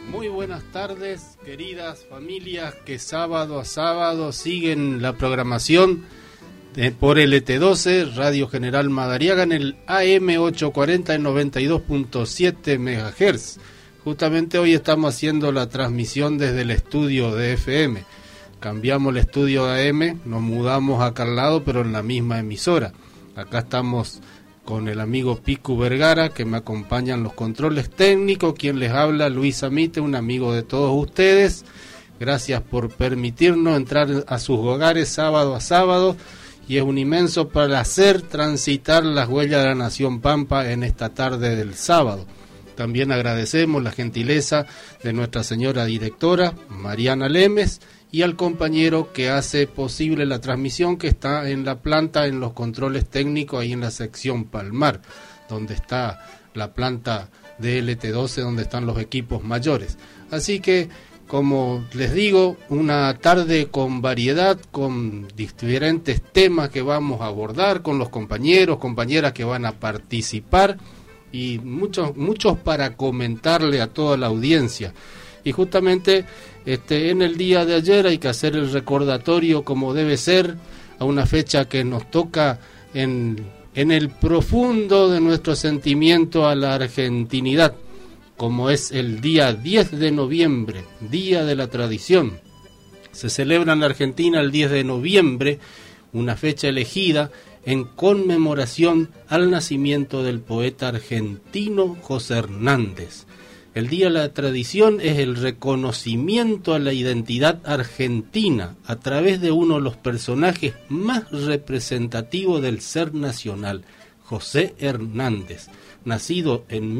Muy buenas tardes, queridas familias que sábado a sábado siguen la programación por LT12, Radio General Madariaga, en el AM 840 en 92.7 MHz. Justamente hoy estamos haciendo la transmisión desde el estudio de FM. Cambiamos el estudio de AM, nos mudamos acá al lado, pero en la misma emisora. Acá estamos con el amigo Picu Vergara, que me acompaña en los controles técnicos, quien les habla, Luis Amite, un amigo de todos ustedes. Gracias por permitirnos entrar a sus hogares sábado a sábado, y es un inmenso placer transitar las huellas de la Nación Pampa en esta tarde del sábado. También agradecemos la gentileza de nuestra señora directora, Mariana Lemes, y al compañero que hace posible la transmisión, que está en la planta, en los controles técnicos, ahí en la sección Palmar, donde está la planta de LT12, donde están los equipos mayores. Así que, como les digo, una tarde con variedad, con diferentes temas que vamos a abordar, con los compañeros, compañeras que van a participar, y muchos para comentarle a toda la audiencia. Y justamente en el día de ayer hay que hacer el recordatorio como debe ser, a una fecha que nos toca en el profundo de nuestro sentimiento a la argentinidad, como es el día 10 de noviembre, Día de la Tradición. Se celebra en la Argentina el 10 de noviembre, una fecha elegida en conmemoración al nacimiento del poeta argentino José Hernández. El Día de la Tradición es el reconocimiento a la identidad argentina a través de uno de los personajes más representativos del ser nacional, José Hernández, nacido en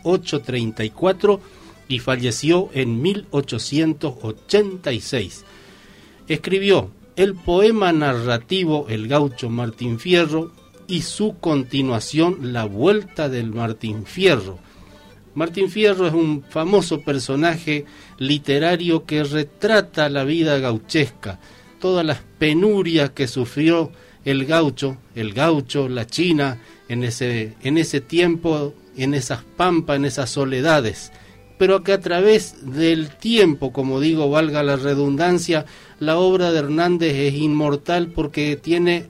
1834 y falleció en 1886. Escribió el poema narrativo El Gaucho Martín Fierro y su continuación La Vuelta del Martín Fierro. Martín Fierro es un famoso personaje literario que retrata la vida gauchesca, todas las penurias que sufrió el gaucho, la China, en ese tiempo, en esas pampas, en esas soledades, pero que a través del tiempo, como digo, valga la redundancia, la obra de Hernández es inmortal porque tiene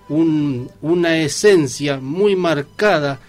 una esencia muy marcada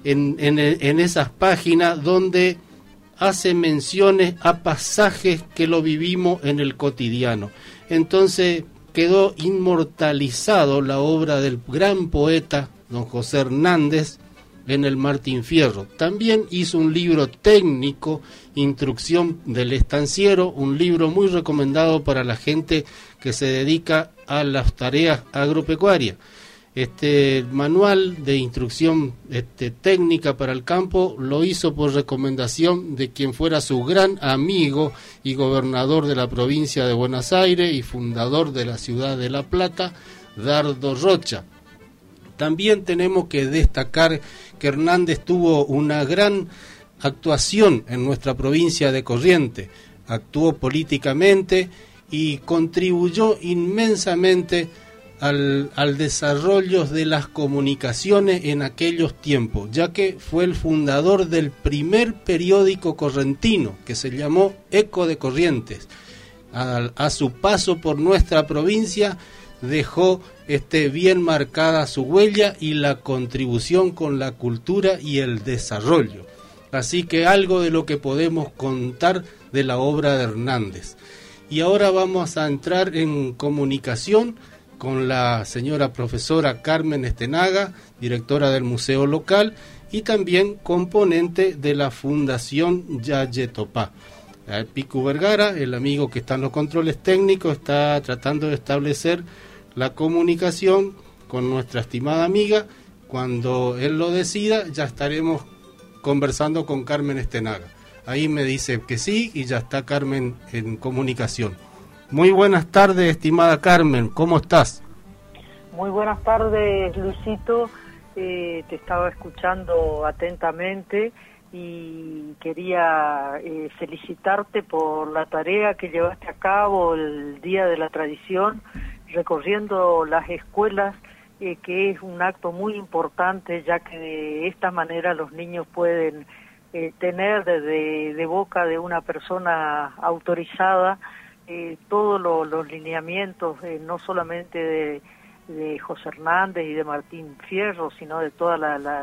en esas páginas donde hace menciones a pasajes que lo vivimos en el cotidiano. Entonces quedó inmortalizado la obra del gran poeta don José Hernández en el Martín Fierro. También hizo un libro técnico, Instrucción del Estanciero, un libro muy recomendado para la gente que se dedica a las tareas agropecuarias. Este manual de instrucción técnica para el campo lo hizo por recomendación de quien fuera su gran amigo y gobernador de la provincia de Buenos Aires y fundador de la ciudad de La Plata, Dardo Rocha. También tenemos que destacar que Hernández tuvo una gran actuación en nuestra provincia de Corrientes. Actuó políticamente y contribuyó inmensamente al desarrollo de las comunicaciones en aquellos tiempos, ya que fue el fundador del primer periódico correntino, que se llamó Eco de Corrientes. A su paso por nuestra provincia dejó bien marcada su huella y la contribución con la cultura y el desarrollo. Así que algo de lo que podemos contar de la obra de Hernández. Y ahora vamos a entrar en comunicación con la señora profesora Carmen Estenaga, directora del Museo Local y también componente de la Fundación Yayetopá. Picu Vergara, el amigo que está en los controles técnicos, está tratando de establecer la comunicación con nuestra estimada amiga. Cuando él lo decida, ya estaremos conversando con Carmen Estenaga. Ahí me dice que sí y ya está Carmen en comunicación. Muy buenas tardes, estimada Carmen, ¿cómo estás? Muy buenas tardes, Luisito. Te estaba escuchando atentamente y quería felicitarte por la tarea que llevaste a cabo el Día de la Tradición, recorriendo las escuelas, que es un acto muy importante, ya que de esta manera los niños pueden tener de boca de una persona autorizada todos los lineamientos, no solamente de José Hernández y de Martín Fierro, sino de toda la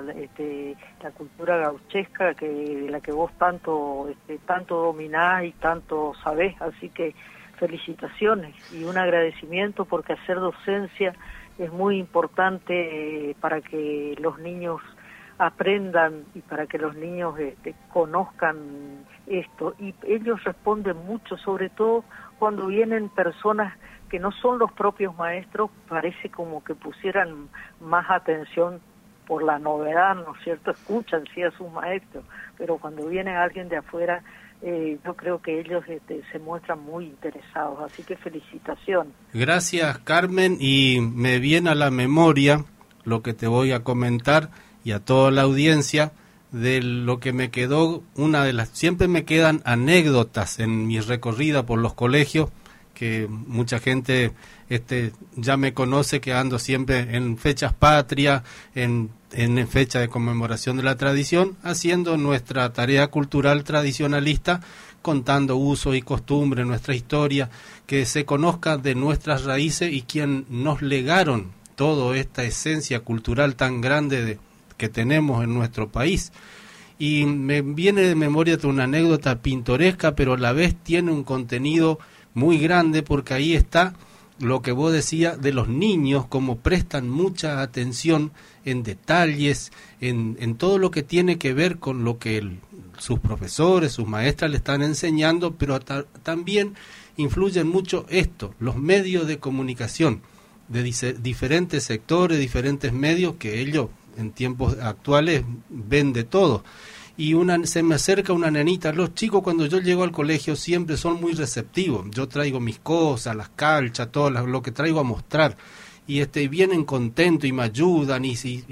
cultura gauchesca de la que vos tanto dominás y tanto sabés. Así que felicitaciones y un agradecimiento, porque hacer docencia es muy importante para que los niños aprendan y para que los niños conozcan esto. Y ellos responden mucho, sobre todo cuando vienen personas que no son los propios maestros, parece como que pusieran más atención por la novedad, ¿no es cierto? Escuchan sí a sus maestros, pero cuando viene alguien de afuera, yo creo que ellos se muestran muy interesados, así que felicitaciones. Gracias, Carmen, y me viene a la memoria lo que te voy a comentar y a toda la audiencia de lo que me quedó, siempre me quedan anécdotas en mi recorrida por los colegios, que mucha gente ya me conoce, que ando siempre en fechas patrias, en fecha de conmemoración de la tradición, haciendo nuestra tarea cultural tradicionalista, contando usos y costumbres, nuestra historia, que se conozca de nuestras raíces y quien nos legaron toda esta esencia cultural tan grande que tenemos en nuestro país. Y me viene de memoria una anécdota pintoresca, pero a la vez tiene un contenido muy grande, porque ahí está lo que vos decías de los niños, como prestan mucha atención en detalles, en todo lo que tiene que ver con lo que sus profesores, sus maestras le están enseñando, pero también influyen mucho los medios de comunicación de diferentes sectores, diferentes medios, que ellos en tiempos actuales ven de todo. Y se me acerca una nenita. Los chicos, cuando yo llego al colegio, siempre son muy receptivos. Yo traigo mis cosas, las calchas, todo lo que traigo a mostrar, y vienen contentos y me ayudan, y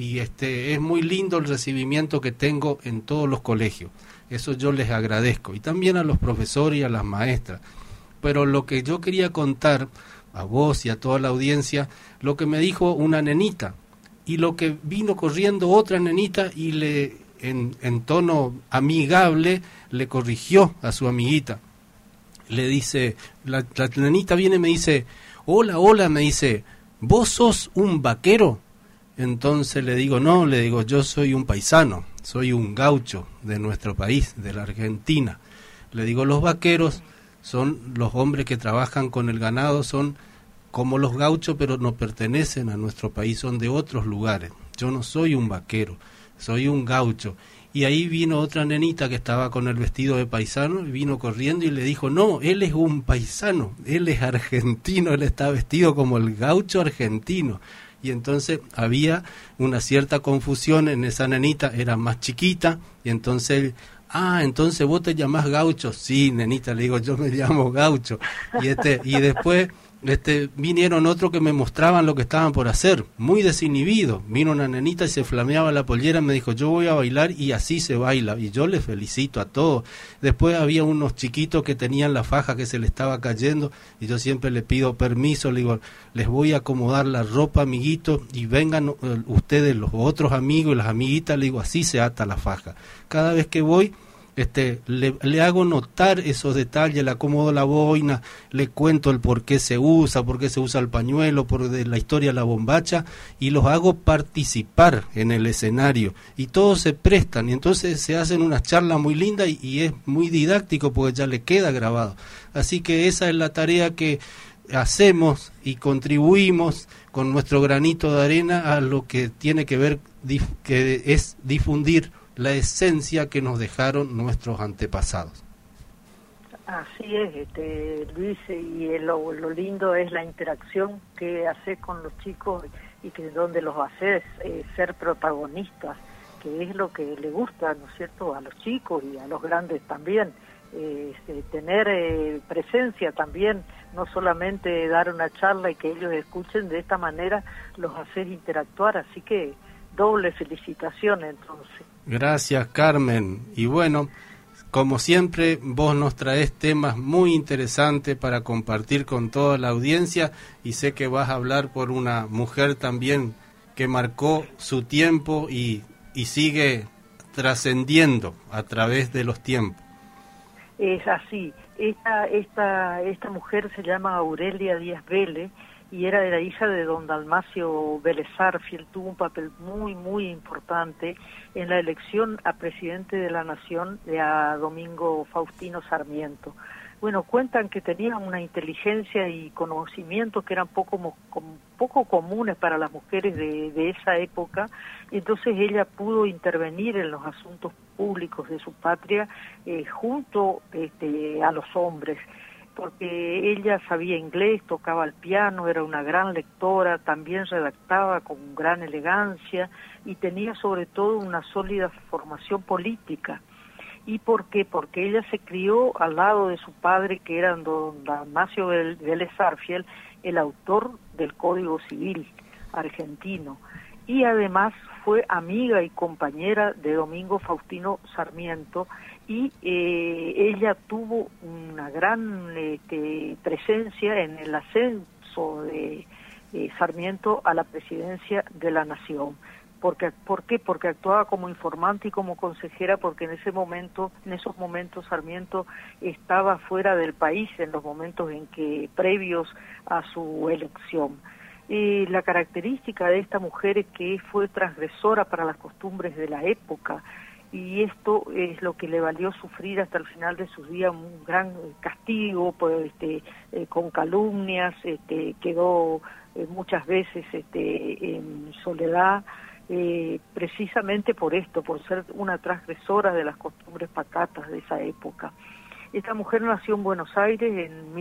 es muy lindo el recibimiento que tengo en todos los colegios. Eso yo les agradezco, y también a los profesores y a las maestras. Pero lo que yo quería contar a vos y a toda la audiencia, lo que me dijo una nenita, y lo que vino corriendo otra nenita y en tono amigable le corrigió a su amiguita. Le dice, la nenita viene y me dice, hola, me dice, ¿vos sos un vaquero? Entonces le digo, no, yo soy un paisano, soy un gaucho de nuestro país, de la Argentina. Le digo, los vaqueros son los hombres que trabajan con el ganado, son como los gauchos, pero no pertenecen a nuestro país, son de otros lugares. Yo no soy un vaquero, soy un gaucho. Y ahí vino otra nenita que estaba con el vestido de paisano, y vino corriendo y le dijo, no, él es un paisano, él es argentino, él está vestido como el gaucho argentino. Y entonces había una cierta confusión en esa nenita, era más chiquita, y entonces, entonces vos te llamás gaucho. Sí, nenita, le digo, yo me llamo gaucho. Y después vinieron otros que me mostraban lo que estaban por hacer, muy desinhibidos. Vino una nenita y se flameaba la pollera, me dijo, yo voy a bailar, y así se baila, y yo les felicito a todos. Después había unos chiquitos que tenían la faja que se le estaba cayendo, y yo siempre le pido permiso, le digo, les voy a acomodar la ropa, amiguitos, y vengan ustedes, los otros amigos y las amiguitas, le digo, así se ata la faja. Cada vez que voy, le hago notar esos detalles, le acomodo la boina, le cuento el por qué se usa el pañuelo, de la historia de la bombacha, y los hago participar en el escenario, y todos se prestan, y entonces se hacen unas charlas muy lindas, y es muy didáctico porque ya le queda grabado. Así que esa es la tarea que hacemos y contribuimos con nuestro granito de arena a lo que tiene que ver, que es difundir la esencia que nos dejaron nuestros antepasados. Así es, Luis, y lo lindo es la interacción que haces con los chicos, y que donde los haces ser protagonistas, que es lo que le gusta, ¿no es cierto?, a los chicos y a los grandes también, tener presencia también, no solamente dar una charla y que ellos escuchen. De esta manera los haces interactuar, así que doble felicitación entonces. Gracias, Carmen. Y bueno, como siempre, vos nos traés temas muy interesantes para compartir con toda la audiencia, y sé que vas a hablar por una mujer también que marcó su tiempo y sigue trascendiendo a través de los tiempos. Es así. Esta mujer se llama Aurelia Díaz Vélez y era de la hija de don Dalmacio Vélez Sarsfield. Tuvo un papel muy, muy importante en la elección a presidente de la Nación de a Domingo Faustino Sarmiento. Bueno, cuentan que tenía una inteligencia y conocimientos que eran poco comunes para las mujeres de esa época, entonces ella pudo intervenir en los asuntos públicos de su patria junto a los hombres, porque ella sabía inglés, tocaba el piano, era una gran lectora, también redactaba con gran elegancia y tenía sobre todo una sólida formación política. ¿Y por qué? Porque ella se crió al lado de su padre, que era don Dalmacio Vélez Sarsfield, el autor del Código Civil argentino, y además fue amiga y compañera de Domingo Faustino Sarmiento, y ella tuvo una gran presencia en el ascenso de Sarmiento a la presidencia de la Nación. ¿Por qué? Porque actuaba como informante y como consejera, porque en esos momentos Sarmiento estaba fuera del país en los momentos en que previos a su elección. La característica de esta mujer es que fue transgresora para las costumbres de la época, y esto es lo que le valió sufrir hasta el final de sus días un gran castigo, pues, con calumnias, quedó muchas veces en soledad, precisamente por esto, por ser una transgresora de las costumbres pacatas de esa época. Esta mujer nació en Buenos Aires en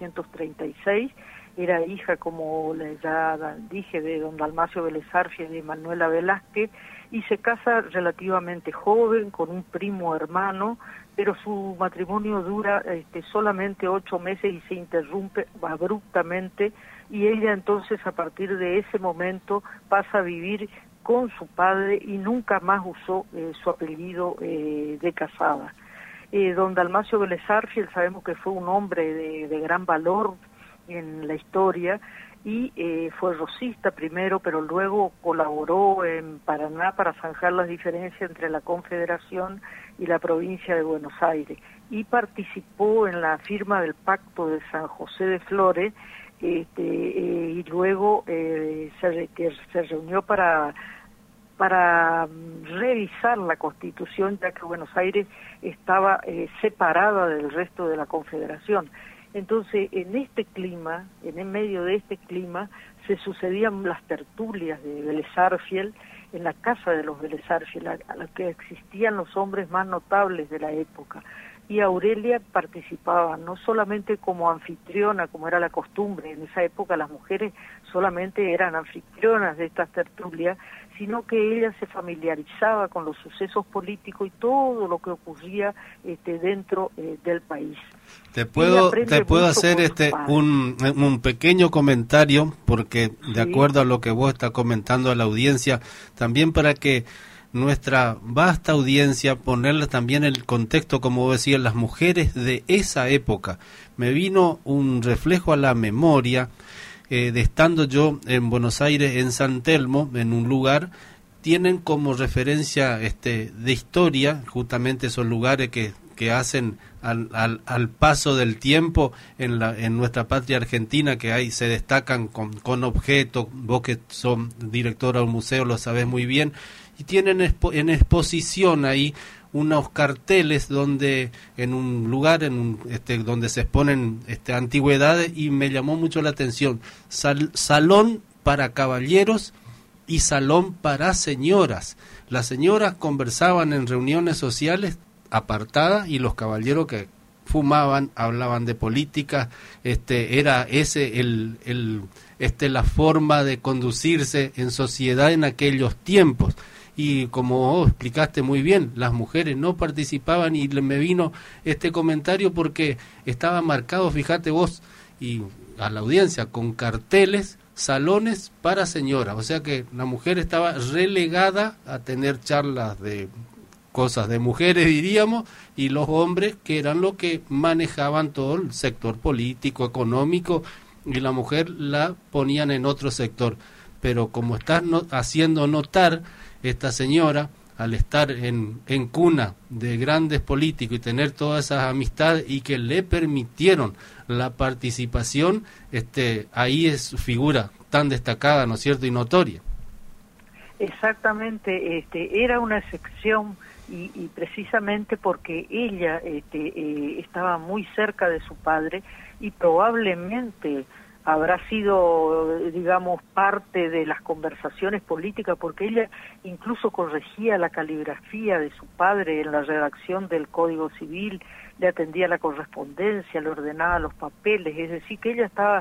1836, era hija, como ya dije, de don Dalmacio Vélez Sarsfield y de Manuela Velázquez, y se casa relativamente joven con un primo hermano, pero su matrimonio dura solamente 8 meses y se interrumpe abruptamente, y ella entonces a partir de ese momento pasa a vivir con su padre y nunca más usó su apellido de casada. Don Dalmacio Vélez Sarsfield sabemos que fue un hombre de gran valor en la historia y fue rosista primero, pero luego colaboró en Paraná para zanjar las diferencias entre la Confederación y la provincia de Buenos Aires, y participó en la firma del Pacto de San José de Flores, y luego se reunió para revisar la Constitución, ya que Buenos Aires estaba separada del resto de la Confederación. Entonces, en medio de este clima, se sucedían las tertulias de Vélez Sarsfield en la casa de los Vélez Sarsfield, a la que existían los hombres más notables de la época. Y Aurelia participaba no solamente como anfitriona, como era la costumbre, en esa época las mujeres solamente eran anfitrionas de estas tertulias, sino que ella se familiarizaba con los sucesos políticos y todo lo que ocurría dentro del país. Te puedo hacer un pequeño comentario, porque de acuerdo a lo que vos estás comentando a la audiencia, también para que nuestra vasta audiencia, ponerle también el contexto, como vos decías, las mujeres de esa época. Me vino un reflejo a la memoria, de estando yo en Buenos Aires, en San Telmo, en un lugar, tienen como referencia de historia, justamente esos lugares que hacen al paso del tiempo en nuestra patria argentina, que ahí se destacan con objetos. Vos que sos directora de un museo lo sabés muy bien, y tienen en exposición ahí unos carteles donde en un lugar donde se exponen antigüedades, y me llamó mucho la atención: salón para caballeros y salón para señoras. Las señoras conversaban en reuniones sociales apartadas, y los caballeros que fumaban, hablaban de política. Era ese la forma de conducirse en sociedad en aquellos tiempos. Y como vos explicaste muy bien, las mujeres no participaban, y me vino este comentario porque estaba marcado, fíjate vos y a la audiencia, con carteles: salones para señoras. O sea que la mujer estaba relegada a tener charlas de cosas de mujeres, diríamos, y los hombres, que eran los que manejaban todo el sector político, económico, y la mujer la ponían en otro sector. Pero como estás haciendo notar, esta señora al estar en cuna de grandes políticos y tener todas esas amistades y que le permitieron la participación, ahí es su figura tan destacada, ¿no es cierto?, y notoria. Exactamente, era una excepción y precisamente porque ella estaba muy cerca de su padre y probablemente habrá sido, digamos, parte de las conversaciones políticas, porque ella incluso corregía la caligrafía de su padre en la redacción del Código Civil, le atendía la correspondencia, le ordenaba los papeles, es decir, que ella estaba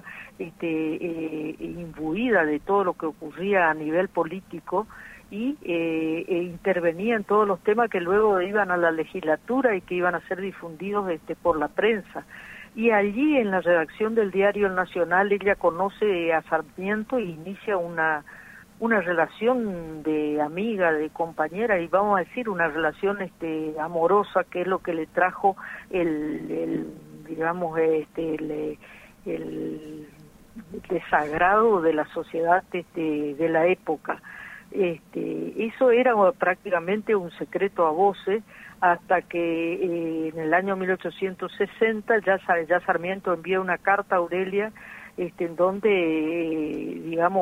imbuida de todo lo que ocurría a nivel político y intervenía en todos los temas que luego iban a la legislatura y que iban a ser difundidos por la prensa. Y allí en la redacción del diario El Nacional ella conoce a Sarmiento e inicia una relación de amiga, de compañera, y vamos a decir una relación amorosa, que es lo que le trajo el desagrado de la sociedad de la época. Eso era prácticamente un secreto a voces, hasta que en el año 1860 ya Sarmiento envía una carta a Aurelia en donde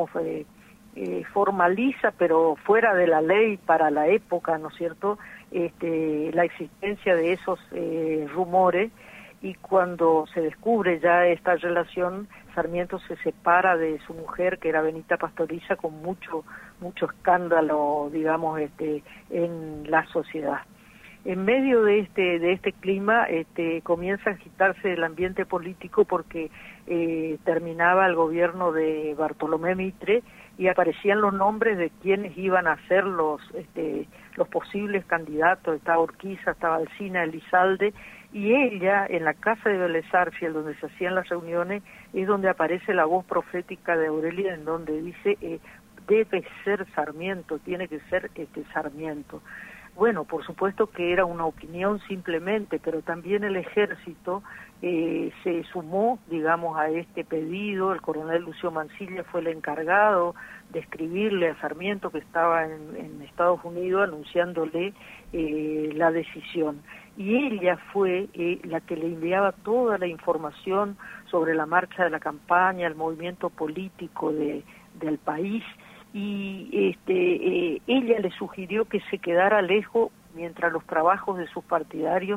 formaliza, pero fuera de la ley para la época, ¿no es cierto?, la existencia de esos rumores, y cuando se descubre ya esta relación, Sarmiento se separa de su mujer, que era Benita Pastoriza, con mucho escándalo, digamos, en la sociedad. En medio de este clima comienza a agitarse el ambiente político porque terminaba el gobierno de Bartolomé Mitre y aparecían los nombres de quienes iban a ser los posibles candidatos. Estaba Urquiza, estaba Alsina, Elizalde, y ella, en la casa de Vélez Sarsfield, donde se hacían las reuniones, es donde aparece la voz profética de Aurelia, en donde dice, debe ser Sarmiento, tiene que ser Sarmiento. Bueno, por supuesto que era una opinión simplemente, pero también el ejército se sumó, digamos, a este pedido. El coronel Lucio Mansilla fue el encargado de escribirle a Sarmiento, que estaba en Estados Unidos, anunciándole la decisión. Y ella fue la que le enviaba toda la información sobre la marcha de la campaña, el movimiento político del país, y ella le sugirió que se quedara lejos mientras los trabajos de sus partidarios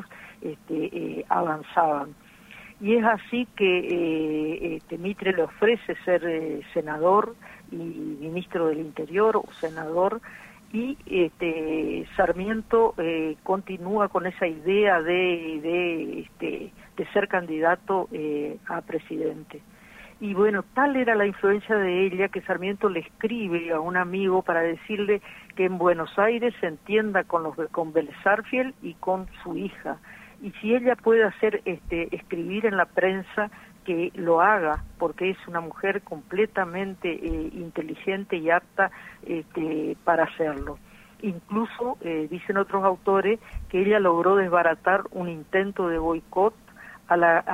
avanzaban. Y es así que Mitre le ofrece ser senador y ministro del Interior, o senador, y Sarmiento continúa con esa idea de ser candidato a presidente. Y bueno, tal era la influencia de ella que Sarmiento le escribe a un amigo para decirle que en Buenos Aires se entienda con Vélez Sarsfield y con su hija. Y si ella puede hacer escribir en la prensa, que lo haga, porque es una mujer completamente inteligente y apta para hacerlo. Incluso, dicen otros autores, que ella logró desbaratar un intento de boicot a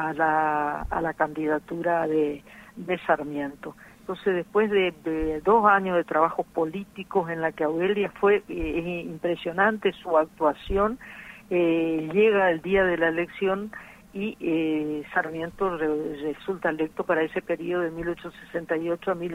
la candidatura de Sarmiento. Entonces, después de 2 años de trabajos políticos en la que Aurelia fue impresionante su actuación, llega el día de la elección y Sarmiento resulta electo para ese periodo de 1868 a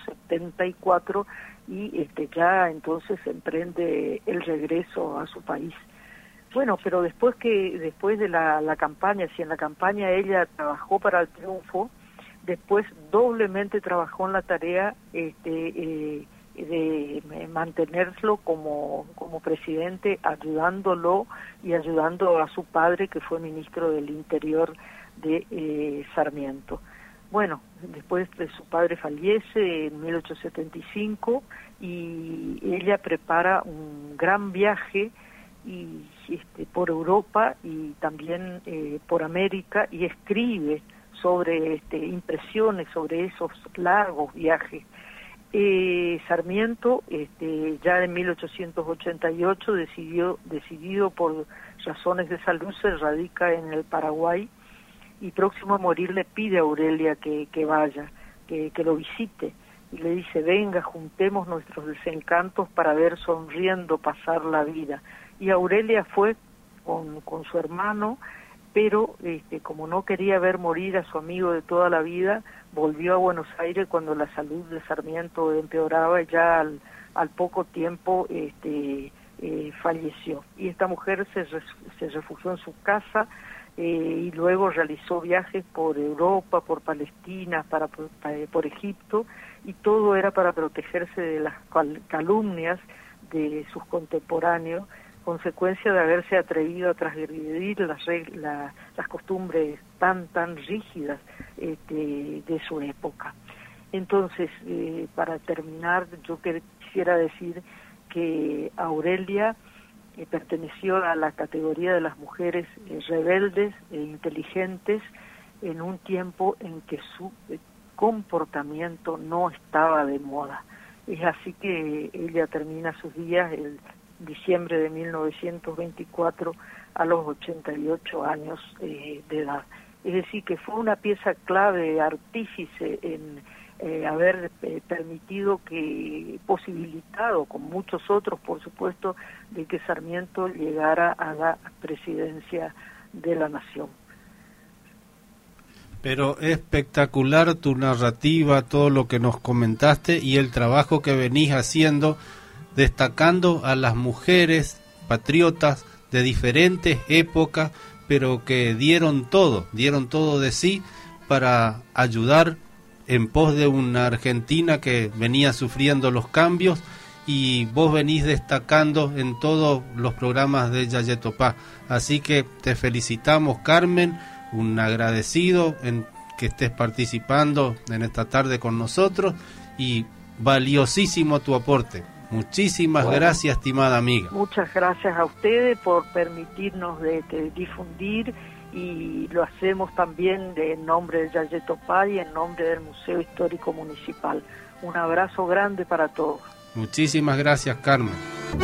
1874 y ya entonces emprende el regreso a su país. Bueno, pero después de la campaña, si en la campaña ella trabajó para el triunfo, después doblemente trabajó en la tarea de mantenerlo como presidente, ayudándolo y ayudando a su padre, que fue ministro del Interior de Sarmiento. Bueno, después su padre fallece en 1875 y ella prepara un gran viaje y por Europa y también por América, y escribe sobre impresiones sobre esos largos viajes. Sarmiento ya en 1888 decidido por razones de salud, se radica en el Paraguay, y próximo a morir le pide a Aurelia que vaya, que lo visite. y le dice: venga, juntemos nuestros desencantos para ver sonriendo pasar la vida. Y Aurelia fue con su hermano, pero como no quería ver morir a su amigo de toda la vida, volvió a Buenos Aires cuando la salud de Sarmiento empeoraba, y ya al poco tiempo falleció. Y esta mujer se refugió en su casa, y luego realizó viajes por Europa, por Palestina, por Egipto, y todo era para protegerse de las calumnias de sus contemporáneos, consecuencia de haberse atrevido a transgredir las costumbres tan rígidas de su época. Entonces, para terminar, yo quisiera decir que Aurelia perteneció a la categoría de las mujeres rebeldes e inteligentes en un tiempo en que su comportamiento no estaba de moda. Es así que ella termina sus días el diciembre de 1924 a los 88 años de edad. Es decir, que fue una pieza clave, artífice en haber permitido posibilitado, con muchos otros por supuesto, de que Sarmiento llegara a la presidencia de la nación. Pero espectacular tu narrativa, todo lo que nos comentaste y el trabajo que venís haciendo, destacando a las mujeres patriotas de diferentes épocas, pero que dieron todo de sí para ayudar en pos de una Argentina que venía sufriendo los cambios, y vos venís destacando en todos los programas de Yayetopá. Así que te felicitamos, Carmen, un agradecido en que estés participando en esta tarde con nosotros, y valiosísimo tu aporte. Muchísimas gracias, estimada amiga. Muchas gracias a ustedes por permitirnos de difundir, y lo hacemos también en nombre de Yayetopá y en nombre del Museo Histórico Municipal. Un abrazo grande para todos. Muchísimas gracias, Carmen.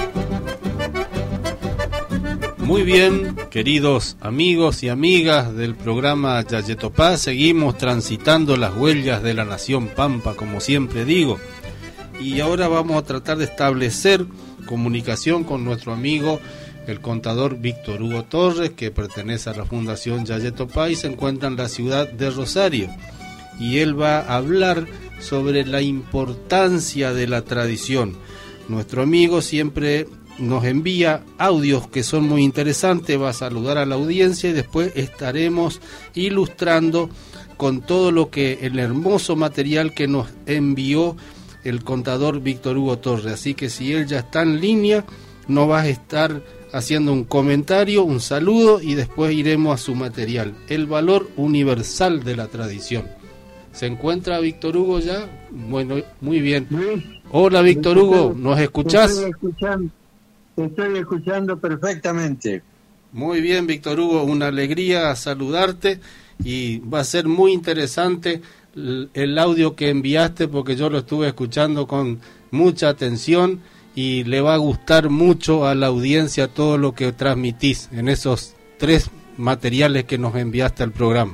Muy bien, queridos amigos y amigas del programa Yayetopá, seguimos transitando las huellas de la nación Pampa, como siempre digo, y ahora vamos a tratar de establecer comunicación con nuestro amigo el contador Víctor Hugo Torres, que pertenece a la Fundación Yayetopá y se encuentra en la ciudad de Rosario, y él va a hablar sobre la importancia de la tradición. Nuestro amigo siempre nos envía audios que son muy interesantes, va a saludar a la audiencia y después estaremos ilustrando con todo lo que el hermoso material que nos envió el contador Víctor Hugo Torres. Así que si él ya está en línea, nos va a estar haciendo un comentario, un saludo, y después iremos a su material, el valor universal de la tradición. ¿Se encuentra Víctor Hugo ya? Bueno, muy bien. Hola Víctor Hugo, ¿nos escuchás? Te estoy escuchando perfectamente. Muy bien, Víctor Hugo, una alegría saludarte, y va a ser muy interesante el audio que enviaste, porque yo lo estuve escuchando con mucha atención y le va a gustar mucho a la audiencia todo lo que transmitís en esos 3 materiales que nos enviaste al programa.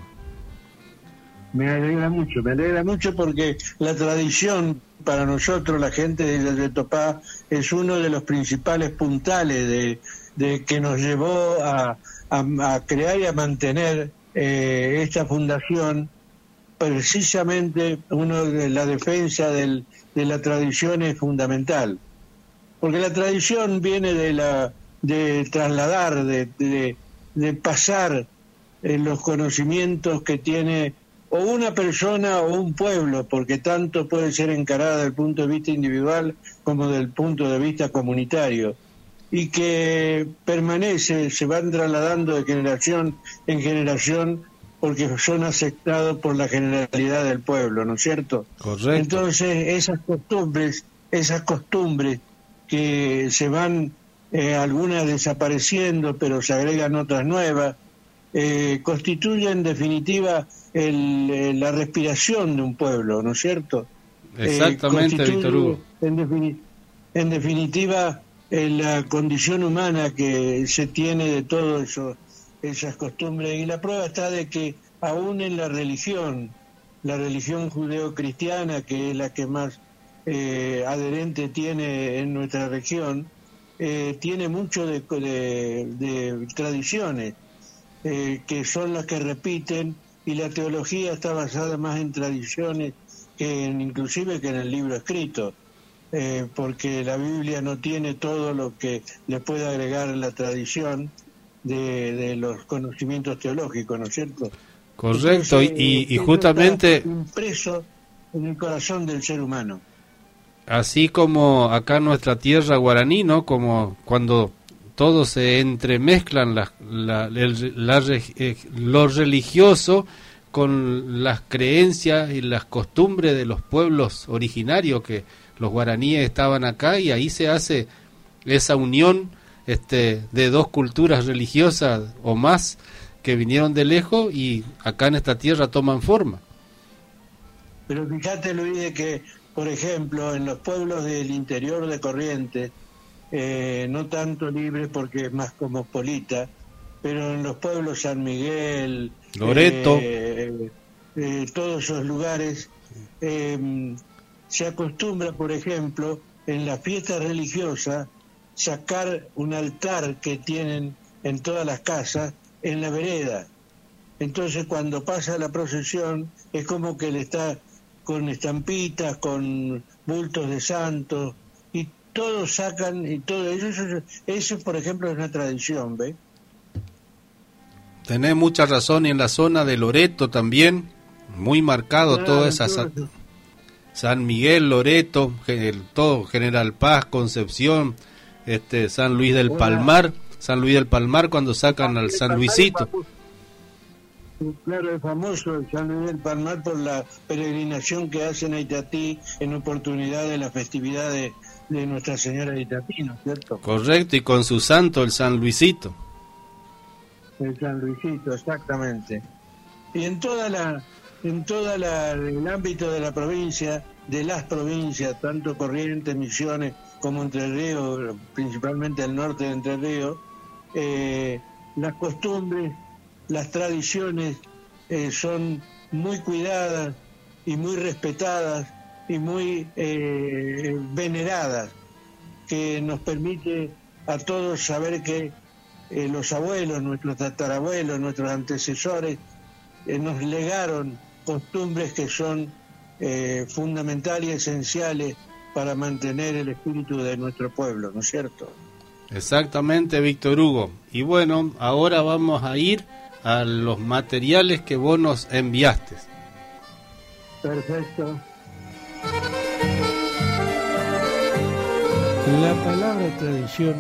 Me alegra mucho porque la tradición para nosotros, la gente de Yayetopá, es uno de los principales puntales de que nos llevó a crear y a mantener esta fundación. Precisamente la defensa de la tradición es fundamental, porque la tradición viene de trasladar, de pasar los conocimientos que tiene o una persona o un pueblo, porque tanto puede ser encarada desde el punto de vista individual como desde el punto de vista comunitario, y que permanece, se van trasladando de generación en generación, porque son aceptados por la generalidad del pueblo, ¿no es cierto? Correcto. Entonces esas costumbres que se van, algunas desapareciendo, pero se agregan otras nuevas, constituyen en definitiva la respiración de un pueblo, ¿no es cierto? Exactamente, Víctor Hugo. En definitiva, la condición humana que se tiene de todo eso, esas costumbres, y la prueba está de que aún en la religión la religión judeocristiana, que es la que más adherente tiene en nuestra región, tiene mucho de tradiciones que son las que repiten, y la teología está basada más en tradiciones inclusive que en el libro escrito, porque la Biblia no tiene todo lo que le puede agregar la tradición de los conocimientos teológicos, ¿no es cierto? Correcto. Entonces, y justamente está impreso en el corazón del ser humano. Así como acá en nuestra tierra guaraní, ¿no? Como cuando todos se entremezclan lo religioso con las creencias y las costumbres de los pueblos originarios, que los guaraníes estaban acá, y ahí se hace esa unión de dos culturas religiosas o más que vinieron de lejos y acá en esta tierra toman forma. Pero fíjate, Luis, de que, por ejemplo, en los pueblos del interior de Corrientes, no tanto Libre porque es más cosmopolita, pero en los pueblos San Miguel, Loreto, todos esos lugares, se acostumbra, por ejemplo, en la fiesta religiosa, sacar un altar que tienen en todas las casas en la vereda. Entonces, cuando pasa la procesión, es como que le está con estampitas, con bultos de santos, y todos sacan, y todo eso por ejemplo, es una tradición, ¿ves? Tenés mucha razón, y en la zona de Loreto también, muy marcado, toda esa San Miguel, Loreto, todo General Paz, Concepción, San Luis del Palmar, cuando sacan al San Luisito. Claro, es famoso el San Luis del Palmar por la peregrinación que hacen a Itatí en oportunidad de la festividad de Nuestra Señora de Itatí, ¿no es cierto? Correcto, y con su santo, el San Luisito. El San Luisito, exactamente. Y en el ámbito de la provincia, de las provincias, tanto Corrientes, Misiones como Entre Ríos, principalmente el norte de Entre Ríos, las costumbres, las tradiciones son muy cuidadas y muy respetadas y muy veneradas, que nos permite a todos saber que los abuelos, nuestros tatarabuelos, nuestros antecesores nos legaron costumbres que son fundamentales y esenciales para mantener el espíritu de nuestro pueblo, ¿no es cierto? Exactamente, Víctor Hugo. Y bueno, ahora vamos a ir a los materiales que vos nos enviaste. Perfecto. La palabra tradición.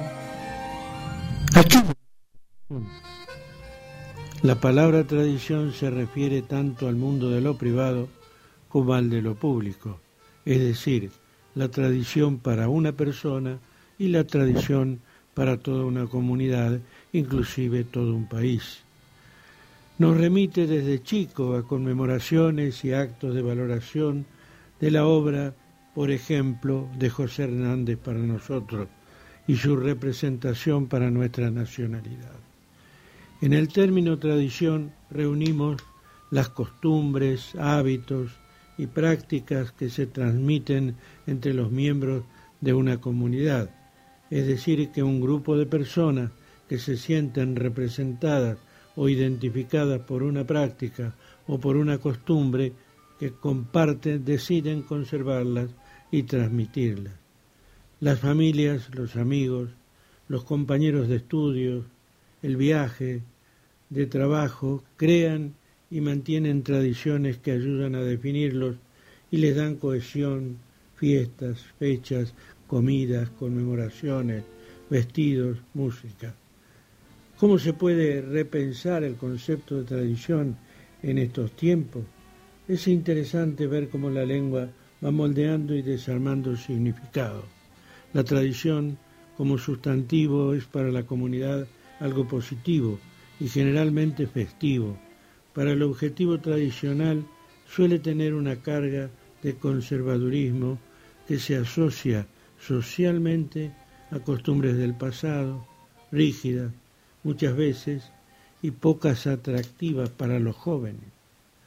La palabra tradición se refiere tanto al mundo de lo privado como al de lo público, es decir, la tradición para una persona y la tradición para toda una comunidad, inclusive todo un país. Nos remite desde chico a conmemoraciones y actos de valoración de la obra, por ejemplo, de José Hernández para nosotros y su representación para nuestra nacionalidad. En el término tradición reunimos las costumbres, hábitos y prácticas que se transmiten entre los miembros de una comunidad, es decir, que un grupo de personas que se sienten representadas o identificadas por una práctica o por una costumbre que comparten, deciden conservarlas y transmitirlas. Las familias, los amigos, los compañeros de estudios, el viaje, de trabajo, crean y mantienen tradiciones que ayudan a definirlos y les dan cohesión, fiestas, fechas, comidas, conmemoraciones, vestidos, música. ¿Cómo se puede repensar el concepto de tradición en estos tiempos? Es interesante ver cómo la lengua va moldeando y desarmando el significado. La tradición como sustantivo es para la comunidad algo positivo y generalmente festivo. Para el objetivo tradicional suele tener una carga de conservadurismo que se asocia socialmente a costumbres del pasado, rígidas muchas veces y pocas atractivas para los jóvenes.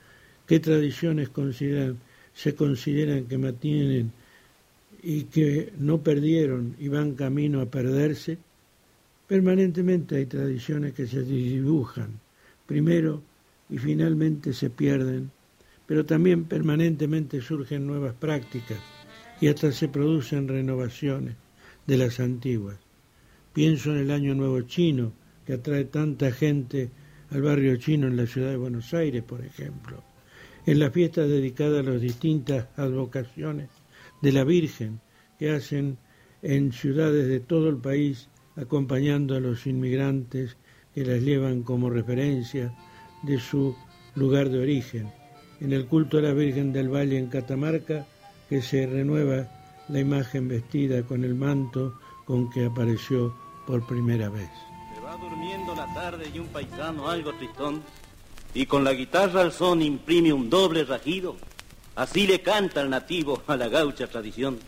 qué tradiciones se consideran que mantienen y que no perdieron y van camino a perderse. Permanentemente hay tradiciones que se dibujan primero y finalmente se pierden, pero también permanentemente surgen nuevas prácticas y hasta se producen renovaciones de las antiguas. Pienso en el Año Nuevo Chino, que atrae tanta gente al barrio chino en la ciudad de Buenos Aires, por ejemplo, en las fiestas dedicadas a las distintas advocaciones de la Virgen que hacen en ciudades de todo el país, acompañando a los inmigrantes que las llevan como referencia de su lugar de origen. En el culto a la Virgen del Valle en Catamarca, que se renueva la imagen vestida con el manto con que apareció por primera vez. Se va durmiendo la tarde y un paisano algo tristón, y con la guitarra al son imprime un doble rajido. Así le canta el nativo a la gaucha tradición.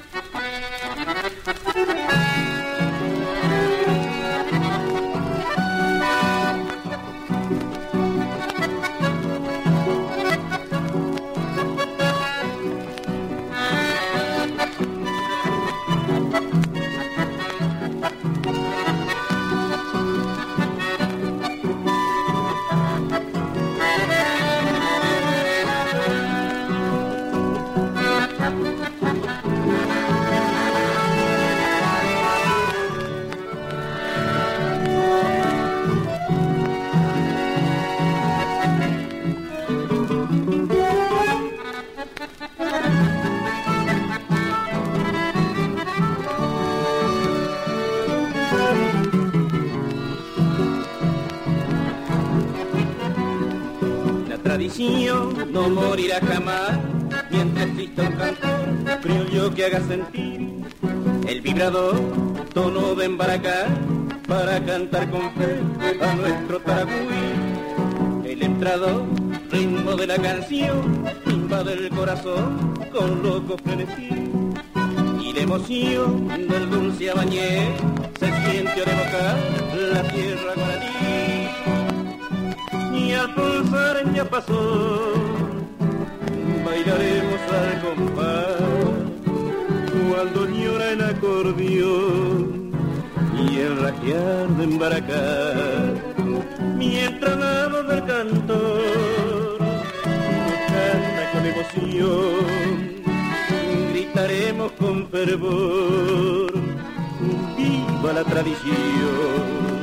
No morirá jamás mientras exista un cantor criollo que haga sentir el vibrador tono de embaracar para cantar con fe a nuestro Taracuí. El entrado ritmo de la canción invade el corazón con loco frenesí, y la emoción del dulce abañé se siente al evocar la tierra guaraní. Y al pulsar ya pasó, bailaremos al compás, cuando llora el acordeón y el rajear de embaracar, mientras la voz del cantor nos canta con emoción, gritaremos con fervor, ¡viva la tradición!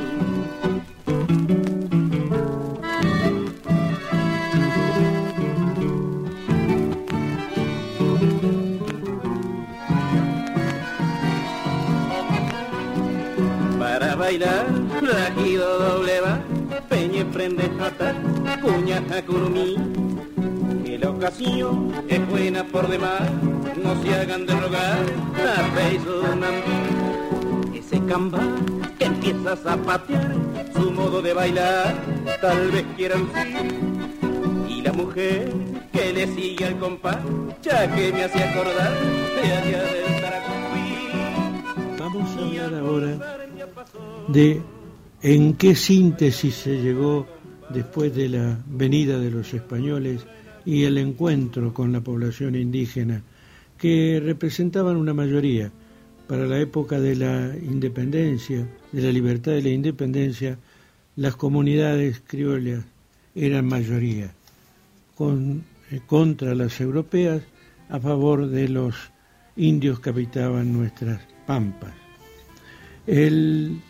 Bailar, rajido doble va, peñe prende jata, cuña jacurumí. Que la ocasión es buena por demás, no se hagan de rogar, a peso ese camba que empieza a zapatear, su modo de bailar, tal vez quieran sí. Y la mujer que le sigue al compás, ya que me hacía acordar de allá del Taracuí. Vamos a hablar ahora de en qué síntesis se llegó después de la venida de los españoles y el encuentro con la población indígena, que representaban una mayoría. Para la época de la independencia, de la libertad y la independencia, las comunidades criollas eran mayoría, contra las europeas, a favor de los indios que habitaban nuestras pampas. El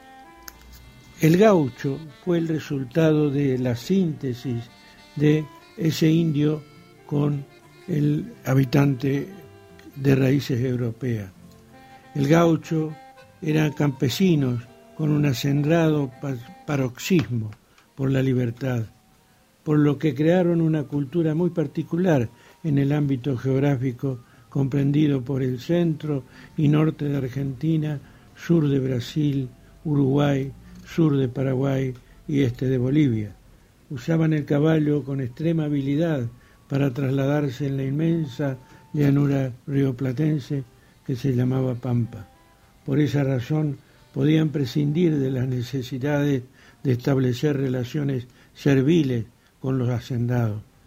gaucho fue el resultado de la síntesis de ese indio con el habitante de raíces europeas. El gaucho eran campesinos con un acendrado paroxismo por la libertad, por lo que crearon una cultura muy particular en el ámbito geográfico comprendido por el centro y norte de Argentina, sur de Brasil, Uruguay, sur de Paraguay y este de Bolivia. Usaban el caballo con extrema habilidad para trasladarse en la inmensa llanura rioplatense que se llamaba Pampa. Por esa razón podían prescindir de las necesidades de establecer relaciones serviles con los hacendados.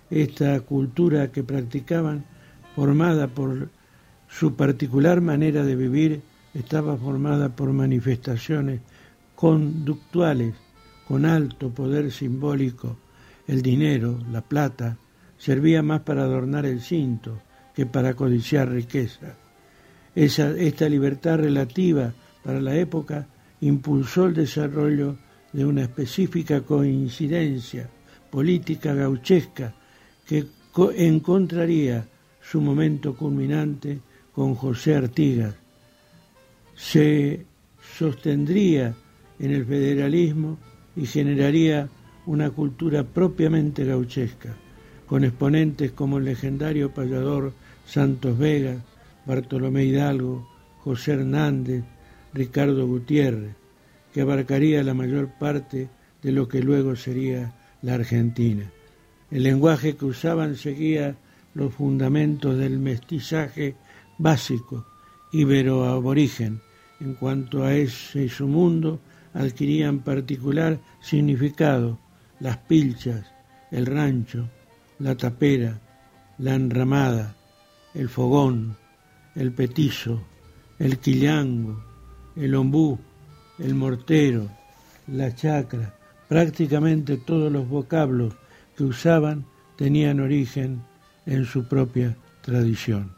esta cultura que practicaban, formada por su particular manera de vivir, estaba formada por manifestaciones conductuales con alto poder simbólico. El dinero, la plata, servía más para adornar el cinto que para codiciar riqueza. Esta libertad relativa para la época impulsó el desarrollo de una específica coincidencia política gauchesca que encontraría su momento culminante con José Artigas. Se sostendría en el federalismo y generaría una cultura propiamente gauchesca, con exponentes como el legendario payador Santos Vega, Bartolomé Hidalgo, José Hernández, Ricardo Gutiérrez, que abarcaría la mayor parte de lo que luego sería la Argentina. El lenguaje que usaban seguía los fundamentos del mestizaje básico ibero-aborigen. En cuanto a ese su mundo, adquirían particular significado las pilchas, el rancho, la tapera, la enramada, el fogón, el petizo, el quillango, el ombú, el mortero, la chacra. Prácticamente todos los vocablos que usaban tenían origen en su propia tradición.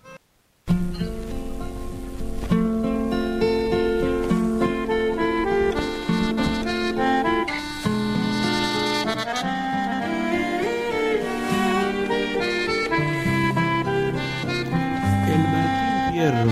El Martín Fierro,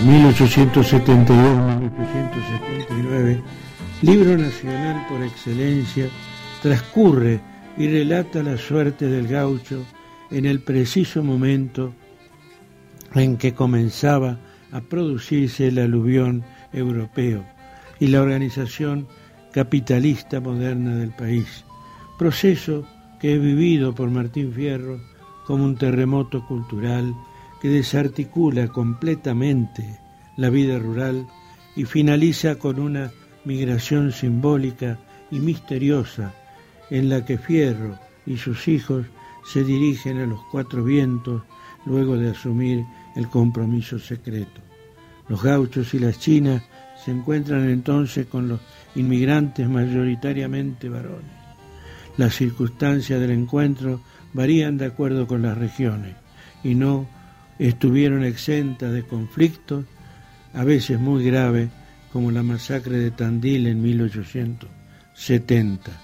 1872-1879, libro nacional por excelencia, transcurre y relata la suerte del gaucho en el preciso momento en que comenzaba a producirse el aluvión europeo y la organización capitalista moderna del país, proceso que es vivido por Martín Fierro como un terremoto cultural que desarticula completamente la vida rural y finaliza con una migración simbólica y misteriosa en la que Fierro y sus hijos se dirigen a los cuatro vientos luego de asumir el compromiso secreto. Los gauchos y las chinas se encuentran entonces con los inmigrantes mayoritariamente varones. Las circunstancias del encuentro varían de acuerdo con las regiones y no estuvieron exentas de conflictos, a veces muy graves, como la masacre de Tandil en 1870.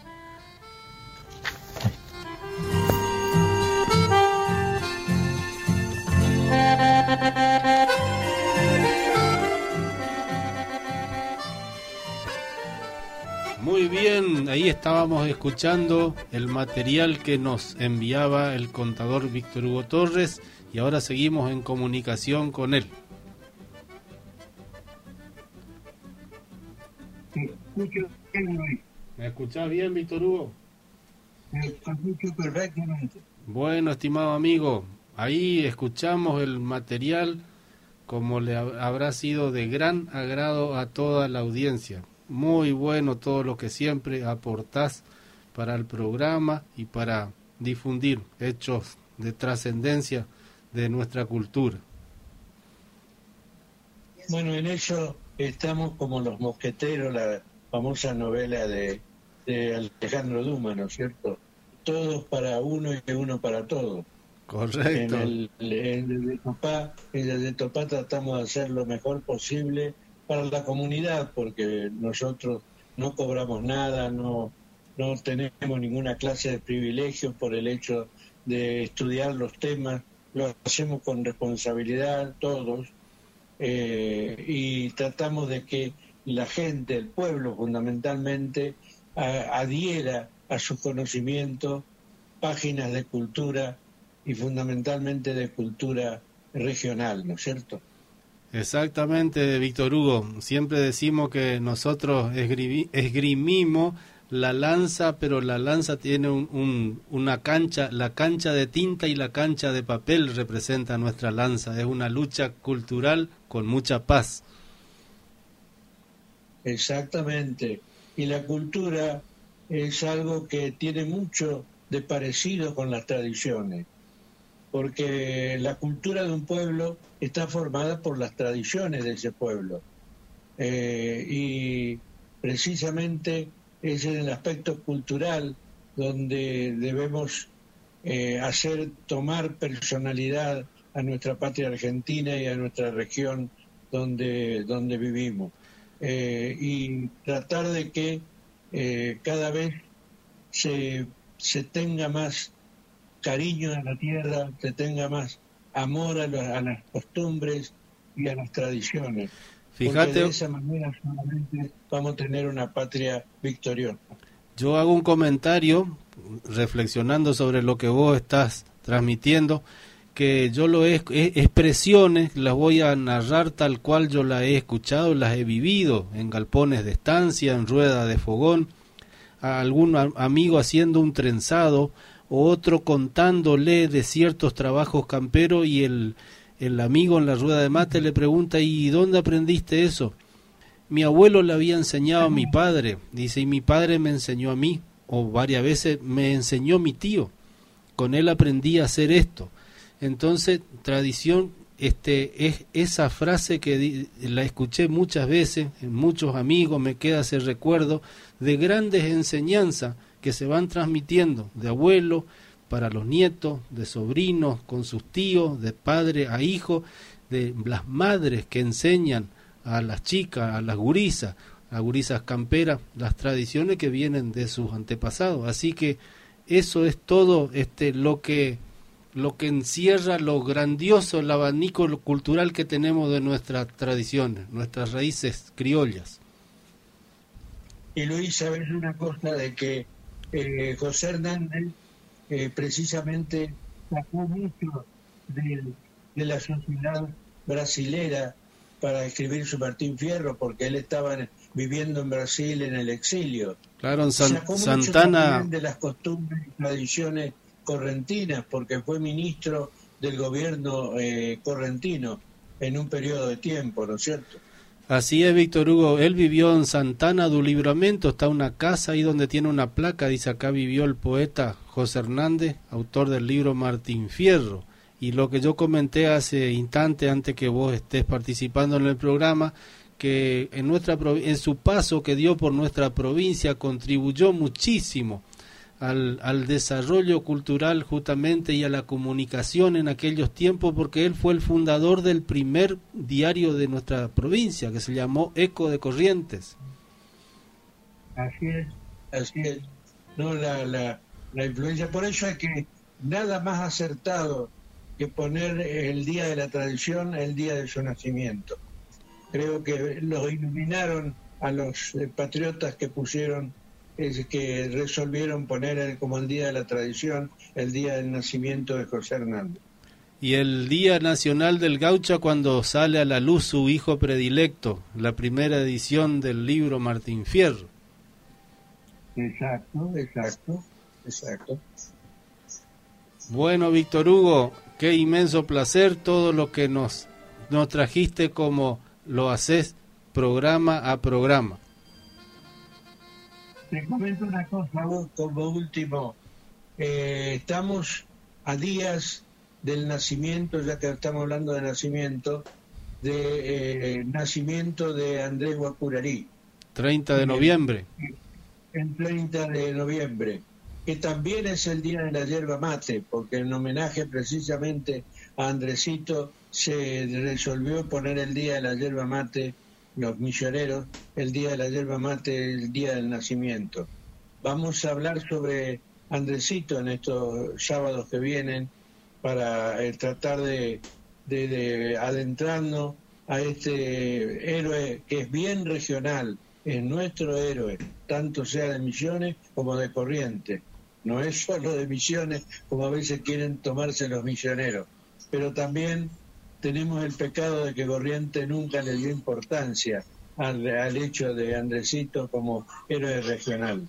Muy bien, ahí estábamos escuchando el material que nos enviaba el contador Víctor Hugo Torres y ahora seguimos en comunicación con él. ¿Me escuchás bien, Víctor Hugo? Me escucho perfectamente. Bueno, estimado amigo, ahí escuchamos el material como le habrá sido de gran agrado a toda la audiencia. Muy bueno todo lo que siempre aportás para el programa y para difundir hechos de trascendencia de nuestra cultura. Bueno, en eso estamos como los mosqueteros, la famosa novela de Alejandro Dumas, ¿no es cierto? Todos para uno y uno para todos. Correcto. En el de Topá tratamos de hacer lo mejor posible para la comunidad, porque nosotros no cobramos nada, no tenemos ninguna clase de privilegios por el hecho de estudiar los temas, lo hacemos con responsabilidad todos, y tratamos de que la gente, el pueblo fundamentalmente, adhiera a su conocimiento páginas de cultura y fundamentalmente de cultura regional, ¿no es cierto? Exactamente, Víctor Hugo. Siempre decimos que nosotros esgrimimos la lanza, pero la lanza tiene una cancha, la cancha de tinta y la cancha de papel representa nuestra lanza. Es una lucha cultural con mucha paz. Exactamente. Y la cultura es algo que tiene mucho de parecido con las tradiciones, porque la cultura de un pueblo está formada por las tradiciones de ese pueblo. Y precisamente es en el aspecto cultural donde debemos hacer tomar personalidad a nuestra patria argentina y a nuestra región donde vivimos. Y tratar de que cada vez se tenga más cariño a la tierra, se tenga más amor a las costumbres y a las tradiciones. Fíjate, porque de esa manera solamente vamos a tener una patria victoriosa. Yo hago un comentario reflexionando sobre lo que vos estás transmitiendo, que yo expresiones las voy a narrar tal cual yo las he escuchado, las he vivido en galpones de estancia, en rueda de fogón, a algún amigo haciendo un trenzado, o otro contándole de ciertos trabajos camperos, y el amigo en la rueda de mate le pregunta: ¿y dónde aprendiste eso? Mi abuelo le había enseñado a mi padre, dice, y mi padre me enseñó a mí, o varias veces me enseñó mi tío, con él aprendí a hacer esto. Entonces, tradición, es esa frase que la escuché muchas veces, en muchos amigos, me queda ese recuerdo de grandes enseñanzas que se van transmitiendo de abuelo para los nietos, de sobrinos con sus tíos, de padre a hijo, de las madres que enseñan a las chicas, a las gurisas camperas, las tradiciones que vienen de sus antepasados. Así que eso es todo lo que encierra lo grandioso, el abanico cultural que tenemos de nuestras tradiciones, nuestras raíces criollas. Y Luis, sabes una cosa, de que José Hernández precisamente sacó mucho de la sociedad brasilera para escribir su Martín Fierro, porque él estaba viviendo en Brasil en el exilio. Claro, en sacó Santana mucho de las costumbres y tradiciones correntinas, porque fue ministro del gobierno correntino en un periodo de tiempo, ¿no es cierto? Así es, Víctor Hugo. Él vivió en Santana do Livramento, está una casa ahí donde tiene una placa, dice: acá vivió el poeta José Hernández, autor del libro Martín Fierro. Y lo que yo comenté hace instante, antes que vos estés participando en el programa, que en su paso que dio por nuestra provincia contribuyó muchísimo al desarrollo cultural justamente y a la comunicación en aquellos tiempos, porque él fue el fundador del primer diario de nuestra provincia, que se llamó Eco de Corrientes. Así es. No, la influencia. Por eso es que nada más acertado que poner el día de la tradición, el día de su nacimiento. Creo que los iluminaron a los patriotas que resolvieron poner como el día de la tradición, el día del nacimiento de José Hernández. Y el Día Nacional del Gaucho, cuando sale a la luz su hijo predilecto, la primera edición del libro Martín Fierro. Exacto. Bueno, Víctor Hugo, qué inmenso placer todo lo que nos trajiste, como lo haces programa a programa. Te comento una cosa, vos, como último. Estamos a días del nacimiento, ya que estamos hablando de nacimiento de Andrés Guapurarí. 30 de noviembre. El 30 de noviembre, que también es el día de la yerba mate, porque en homenaje precisamente a Andresito se resolvió poner el día de la yerba mate, los misioneros, el día de la yerba mate, el día del nacimiento. Vamos a hablar sobre Andresito en estos sábados que vienen, para tratar de adentrarnos a este héroe que es bien regional, es nuestro héroe, tanto sea de Misiones como de Corrientes. No es solo de Misiones, como a veces quieren tomarse los misioneros, pero también tenemos el pecado de que Corrientes nunca le dio importancia al hecho de Andresito como héroe regional.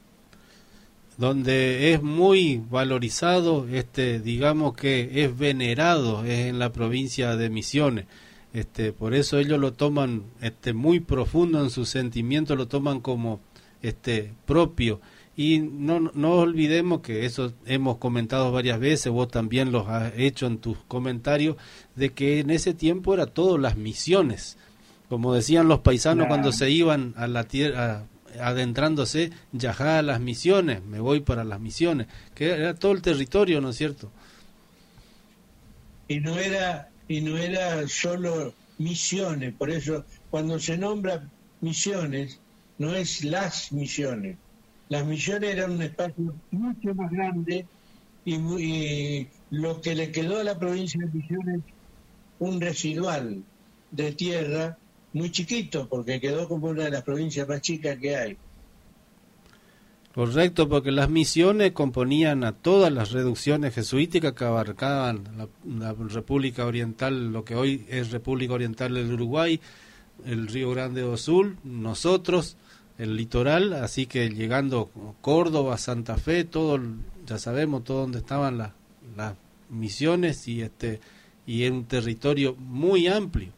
Donde es muy valorizado, digamos que es venerado, es en la provincia de Misiones. Por eso ellos lo toman muy profundo en sus sentimientos, lo toman como propio, Y no olvidemos que eso hemos comentado varias veces, vos también los has hecho en tus comentarios, de que en ese tiempo era todo las misiones. Como decían los paisanos cuando se iban a la tierra, adentrándose, yajá a las misiones, me voy para las misiones, que era todo el territorio, ¿no es cierto? Y no era solo misiones, por eso cuando se nombra misiones, no es las misiones. Las misiones eran un espacio mucho más grande y lo que le quedó a la provincia de Misiones, un residual de tierra muy chiquito, porque quedó como una de las provincias más chicas que hay. Correcto, porque las misiones componían a todas las reducciones jesuíticas que abarcaban la República Oriental, lo que hoy es República Oriental del Uruguay, el Río Grande do Sul, nosotros, el litoral, así que llegando Córdoba, Santa Fe, todo, ya sabemos todo donde estaban las misiones y en un territorio muy amplio.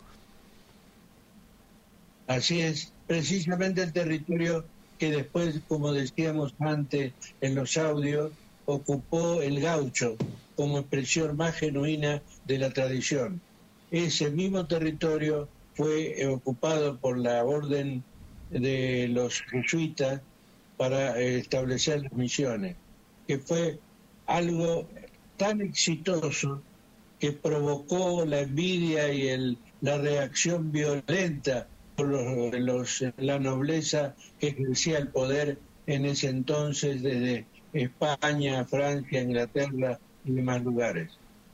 Así es, precisamente el territorio que después, como decíamos antes en los audios, ocupó el gaucho como expresión más genuina de la tradición. Ese mismo territorio fue ocupado por la orden de los jesuitas para establecer las misiones, que fue algo tan exitoso que provocó la envidia y la reacción violenta por la nobleza que ejercía el poder en ese entonces desde España, Francia, Inglaterra y demás lugares.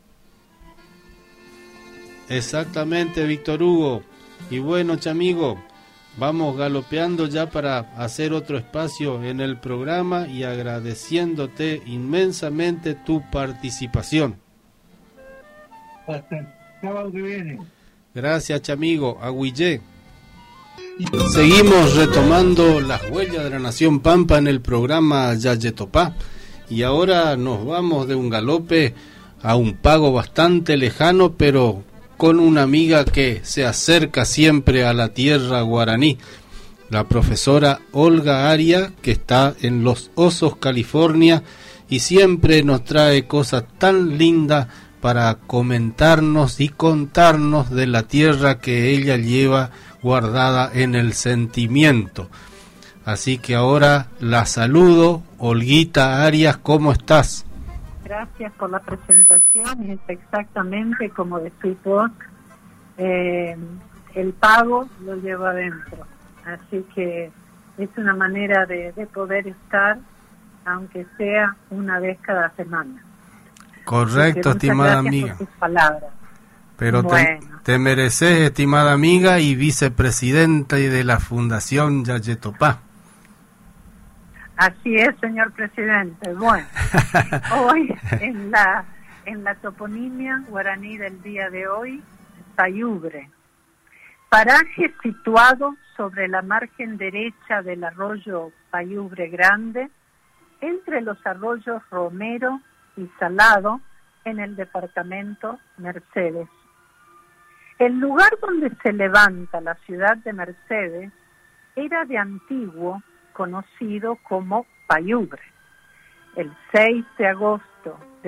Exactamente, Víctor Hugo. Y bueno, chamigo, vamos galopeando ya para hacer otro espacio en el programa y agradeciéndote inmensamente tu participación. Hasta el sábado que viene. Gracias, chamigo. Agüillé. Seguimos retomando las huellas de la Nación Pampa en el programa Yayetopá. Y ahora nos vamos de un galope a un pago bastante lejano, pero con una amiga que se acerca siempre a la tierra guaraní, la profesora Olga Aria, que está en Los Osos, California, y siempre nos trae cosas tan lindas para comentarnos y contarnos de la tierra que ella lleva guardada en el sentimiento. Así que ahora la saludo. Olguita Arias, ¿cómo estás? Gracias por la presentación. Es exactamente como decís vos, el pago lo llevo adentro. Así que es una manera de poder estar, aunque sea una vez cada semana. Correcto, estimada amiga. Por tus palabras. Pero bueno, te mereces, estimada amiga y vicepresidenta de la Fundación Yayetopá. Así es, señor presidente. Bueno, hoy en la toponimia guaraní del día de hoy, Payubre, paraje situado sobre la margen derecha del arroyo Payubre Grande, entre los arroyos Romero y Salado, en el departamento Mercedes. El lugar donde se levanta la ciudad de Mercedes era de antiguo conocido como Payubre. El 6 de agosto de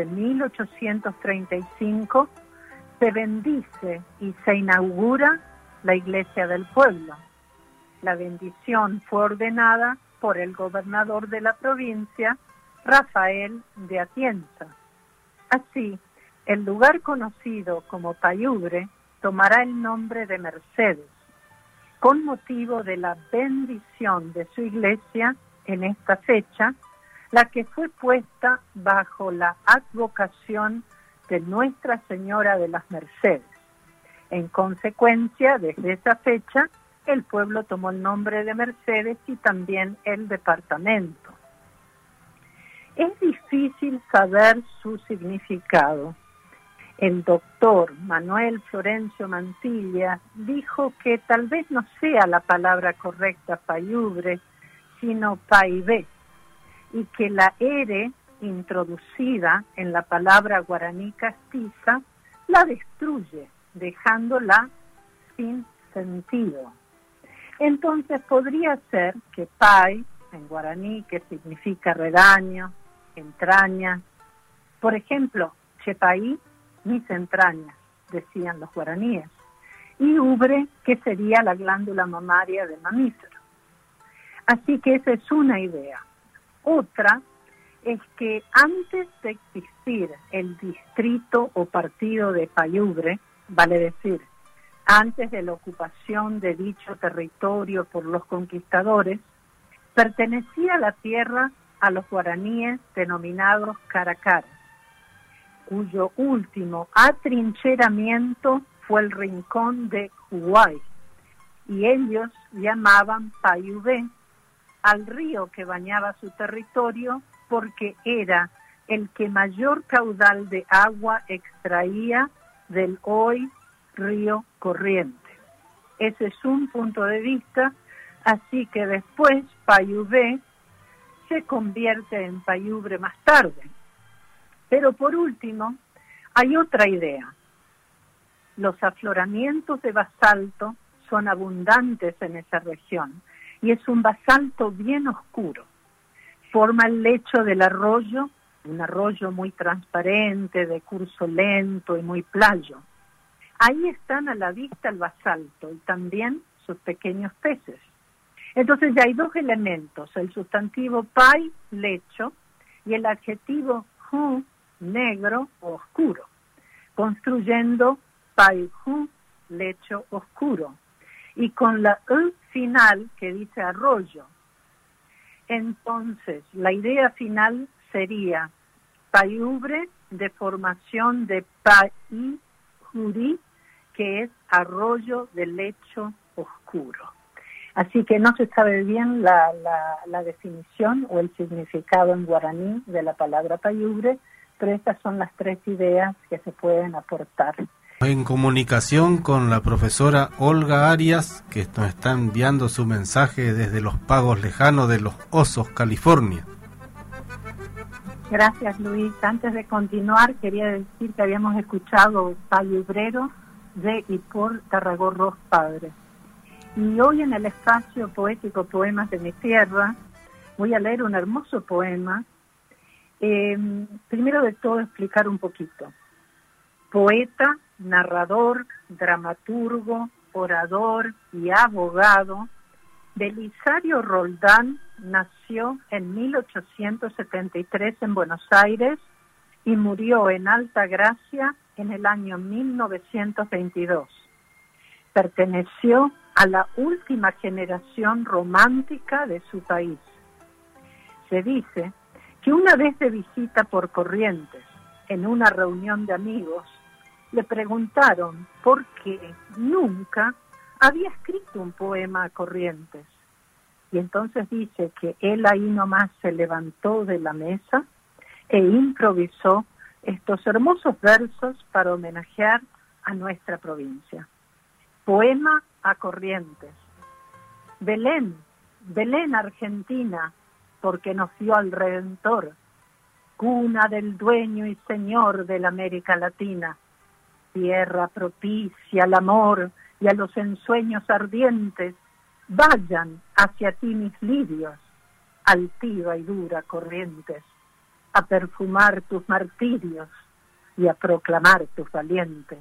1835 se bendice y se inaugura la iglesia del pueblo. La bendición fue ordenada por el gobernador de la provincia, Rafael de Atienza. Así, el lugar conocido como Payubre tomará el nombre de Mercedes, con motivo de la bendición de su iglesia en esta fecha, la que fue puesta bajo la advocación de Nuestra Señora de las Mercedes. En consecuencia, desde esa fecha, el pueblo tomó el nombre de Mercedes y también el departamento. Es difícil saber su significado. El doctor Manuel Florencio Mantilla dijo que tal vez no sea la palabra correcta Payubre, sino Paibé, y que la R introducida en la palabra guaraní castiza la destruye, dejándola sin sentido. Entonces podría ser que Pai en guaraní, que significa redaño, entraña. Por ejemplo, Chepaí, mis entrañas, decían los guaraníes. Y ubre, que sería la glándula mamaria del mamífero. Así que esa es una idea. Otra es que antes de existir el distrito o partido de Payubre, vale decir, antes de la ocupación de dicho territorio por los conquistadores, pertenecía la tierra a los guaraníes denominados Caracara, cuyo último atrincheramiento fue el rincón de Huay, y ellos llamaban Payubé al río que bañaba su territorio porque era el que mayor caudal de agua extraía del hoy río Corrientes. Ese es un punto de vista, así que después Payubé se convierte en Payubre más tarde. Pero por último, hay otra idea. Los afloramientos de basalto son abundantes en esa región y es un basalto bien oscuro. Forma el lecho del arroyo, un arroyo muy transparente, de curso lento y muy playo. Ahí están a la vista el basalto y también sus pequeños peces. Entonces ya hay dos elementos, el sustantivo pai, lecho, y el adjetivo hu, negro o oscuro, construyendo paihu, lecho oscuro, y con la u final que dice arroyo. Entonces, la idea final sería payubre de formación de paijuri, que es arroyo de lecho oscuro. Así que no se sabe bien la definición o el significado en guaraní de la palabra payubre, pero estas son las tres ideas que se pueden aportar. En comunicación con la profesora Olga Arias, que nos está enviando su mensaje desde los pagos lejanos de Los Osos, California. Gracias, Luis. Antes de continuar, quería decir que habíamos escuchado Payubrero de y por Tarragorros Padre. Y hoy en el espacio poético Poemas de mi Tierra voy a leer un hermoso poema. Primero de todo explicar un poquito. Poeta, narrador, dramaturgo, orador y abogado, Belisario Roldán nació en 1873 en Buenos Aires y murió en Altagracia en el año 1922. Perteneció a la última generación romántica de su país. Se dice que una vez de visita por Corrientes, en una reunión de amigos, le preguntaron por qué nunca había escrito un poema a Corrientes. Y entonces dice que él ahí nomás se levantó de la mesa e improvisó estos hermosos versos para homenajear a nuestra provincia. Poema a Corrientes. Belén, Belén Argentina, porque nos dio al Redentor, cuna del dueño y señor de la América Latina, tierra propicia al amor y a los ensueños ardientes, vayan hacia ti mis lirios, altiva y dura Corrientes, a perfumar tus martirios y a proclamar tus valientes.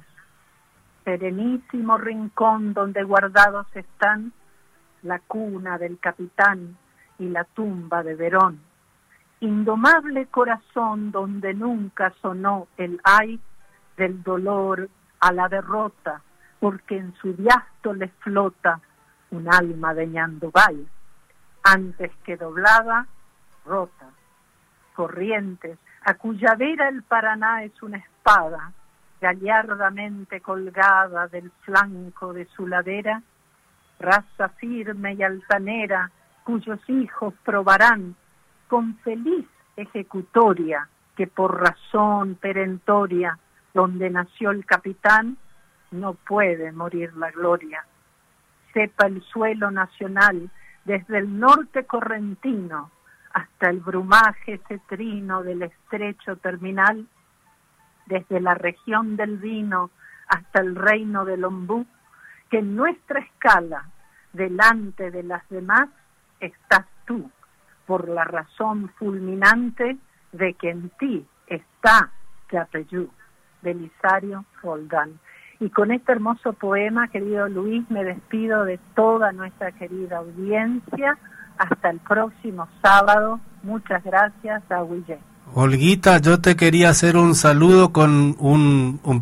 Serenísimo rincón donde guardados están la cuna del capitán y la tumba de Verón, indomable corazón donde nunca sonó el ay del dolor a la derrota, porque en su diástole flota un alma de Ñandubay, antes que doblada, rota. Corrientes, a cuya vera el Paraná es una espada, gallardamente colgada del flanco de su ladera, raza firme y altanera, cuyos hijos probarán con feliz ejecutoria que por razón perentoria donde nació el capitán no puede morir la gloria. Sepa el suelo nacional desde el norte correntino hasta el brumaje cetrino del estrecho terminal, desde la región del vino hasta el reino del ombú, que en nuestra escala, delante de las demás, estás tú, por la razón fulminante de que en ti está Yapeyú, Belisario Roldán. Y con este hermoso poema, querido Luis, me despido de toda nuestra querida audiencia. Hasta el próximo sábado. Muchas gracias, Aguillé. Olguita, yo te quería hacer un saludo con una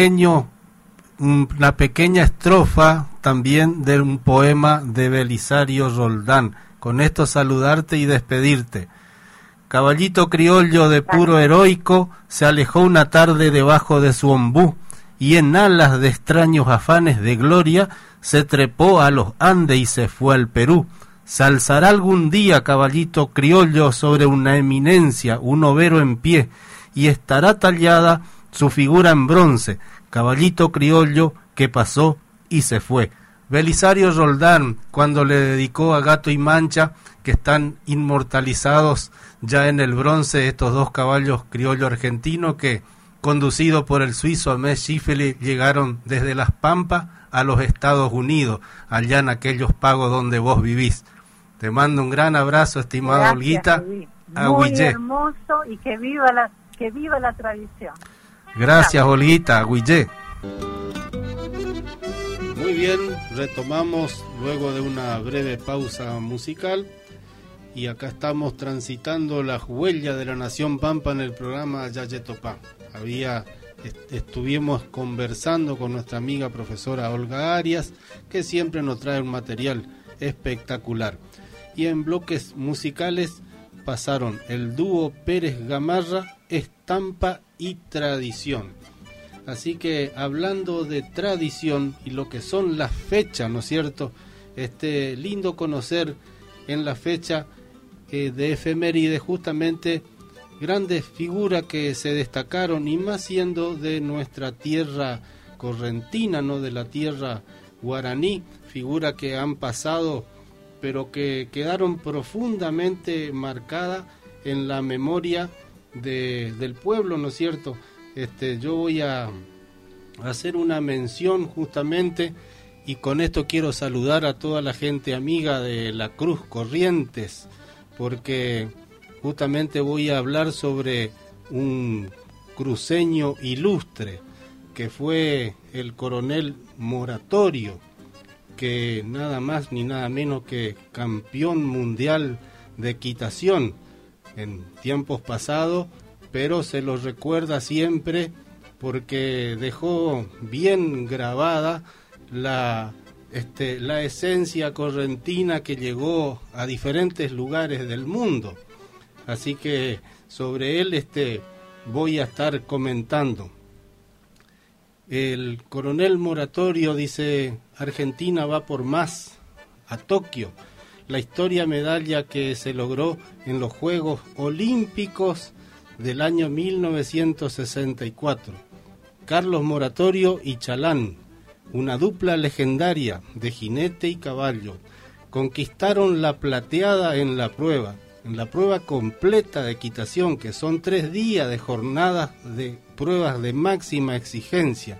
pequeña estrofa también de un poema de Belisario Roldán. Con esto saludarte y despedirte. Caballito criollo de puro heroico, se alejó una tarde debajo de su ombú, y en alas de extraños afanes de gloria, se trepó a los Andes y se fue al Perú. Se alzará algún día, caballito criollo, sobre una eminencia, un overo en pie, y estará tallada su figura en bronce, caballito criollo que pasó y se fue. Belisario Roldán, cuando le dedicó a Gato y Mancha, que están inmortalizados ya en el bronce, estos dos caballos criollo argentinos que, conducidos por el suizo Amé Schiffeli, llegaron desde Las Pampas a los Estados Unidos, allá en aquellos pagos donde vos vivís. Te mando un gran abrazo, estimada Olguita. Muy hermoso, y que viva la tradición. Gracias, Olguita. Agüillé. Muy bien, retomamos luego de una breve pausa musical y acá estamos transitando las huellas de la Nación Pampa en el programa Yayetopá. Estuvimos conversando con nuestra amiga profesora Olga Arias, que siempre nos trae un material espectacular. Y en bloques musicales pasaron el dúo Pérez Gamarra, Estampa y Tradición. Así que hablando de tradición y lo que son las fechas, ¿no es cierto? Lindo conocer en la fecha de efeméride justamente grandes figuras que se destacaron, y más siendo de nuestra tierra correntina, no de la tierra guaraní, figuras que han pasado pero que quedaron profundamente marcadas en la memoria del pueblo, ¿no es cierto? Yo voy a hacer una mención justamente, y con esto quiero saludar a toda la gente amiga de la Cruz Corrientes, porque justamente voy a hablar sobre un cruceño ilustre, que fue el coronel Moratorio, que nada más ni nada menos que campeón mundial de equitación en tiempos pasados, pero se lo recuerda siempre porque dejó bien grabada la esencia correntina que llegó a diferentes lugares del mundo. Así que sobre él voy a estar comentando. El coronel Moratorio dice: Argentina va por más a Tokio. La histórica medalla que se logró en los Juegos Olímpicos del año 1964. Carlos Moratorio y Chalán, una dupla legendaria de jinete y caballo, conquistaron la plateada en la prueba completa de equitación, que son 3 días de jornadas de pruebas de máxima exigencia.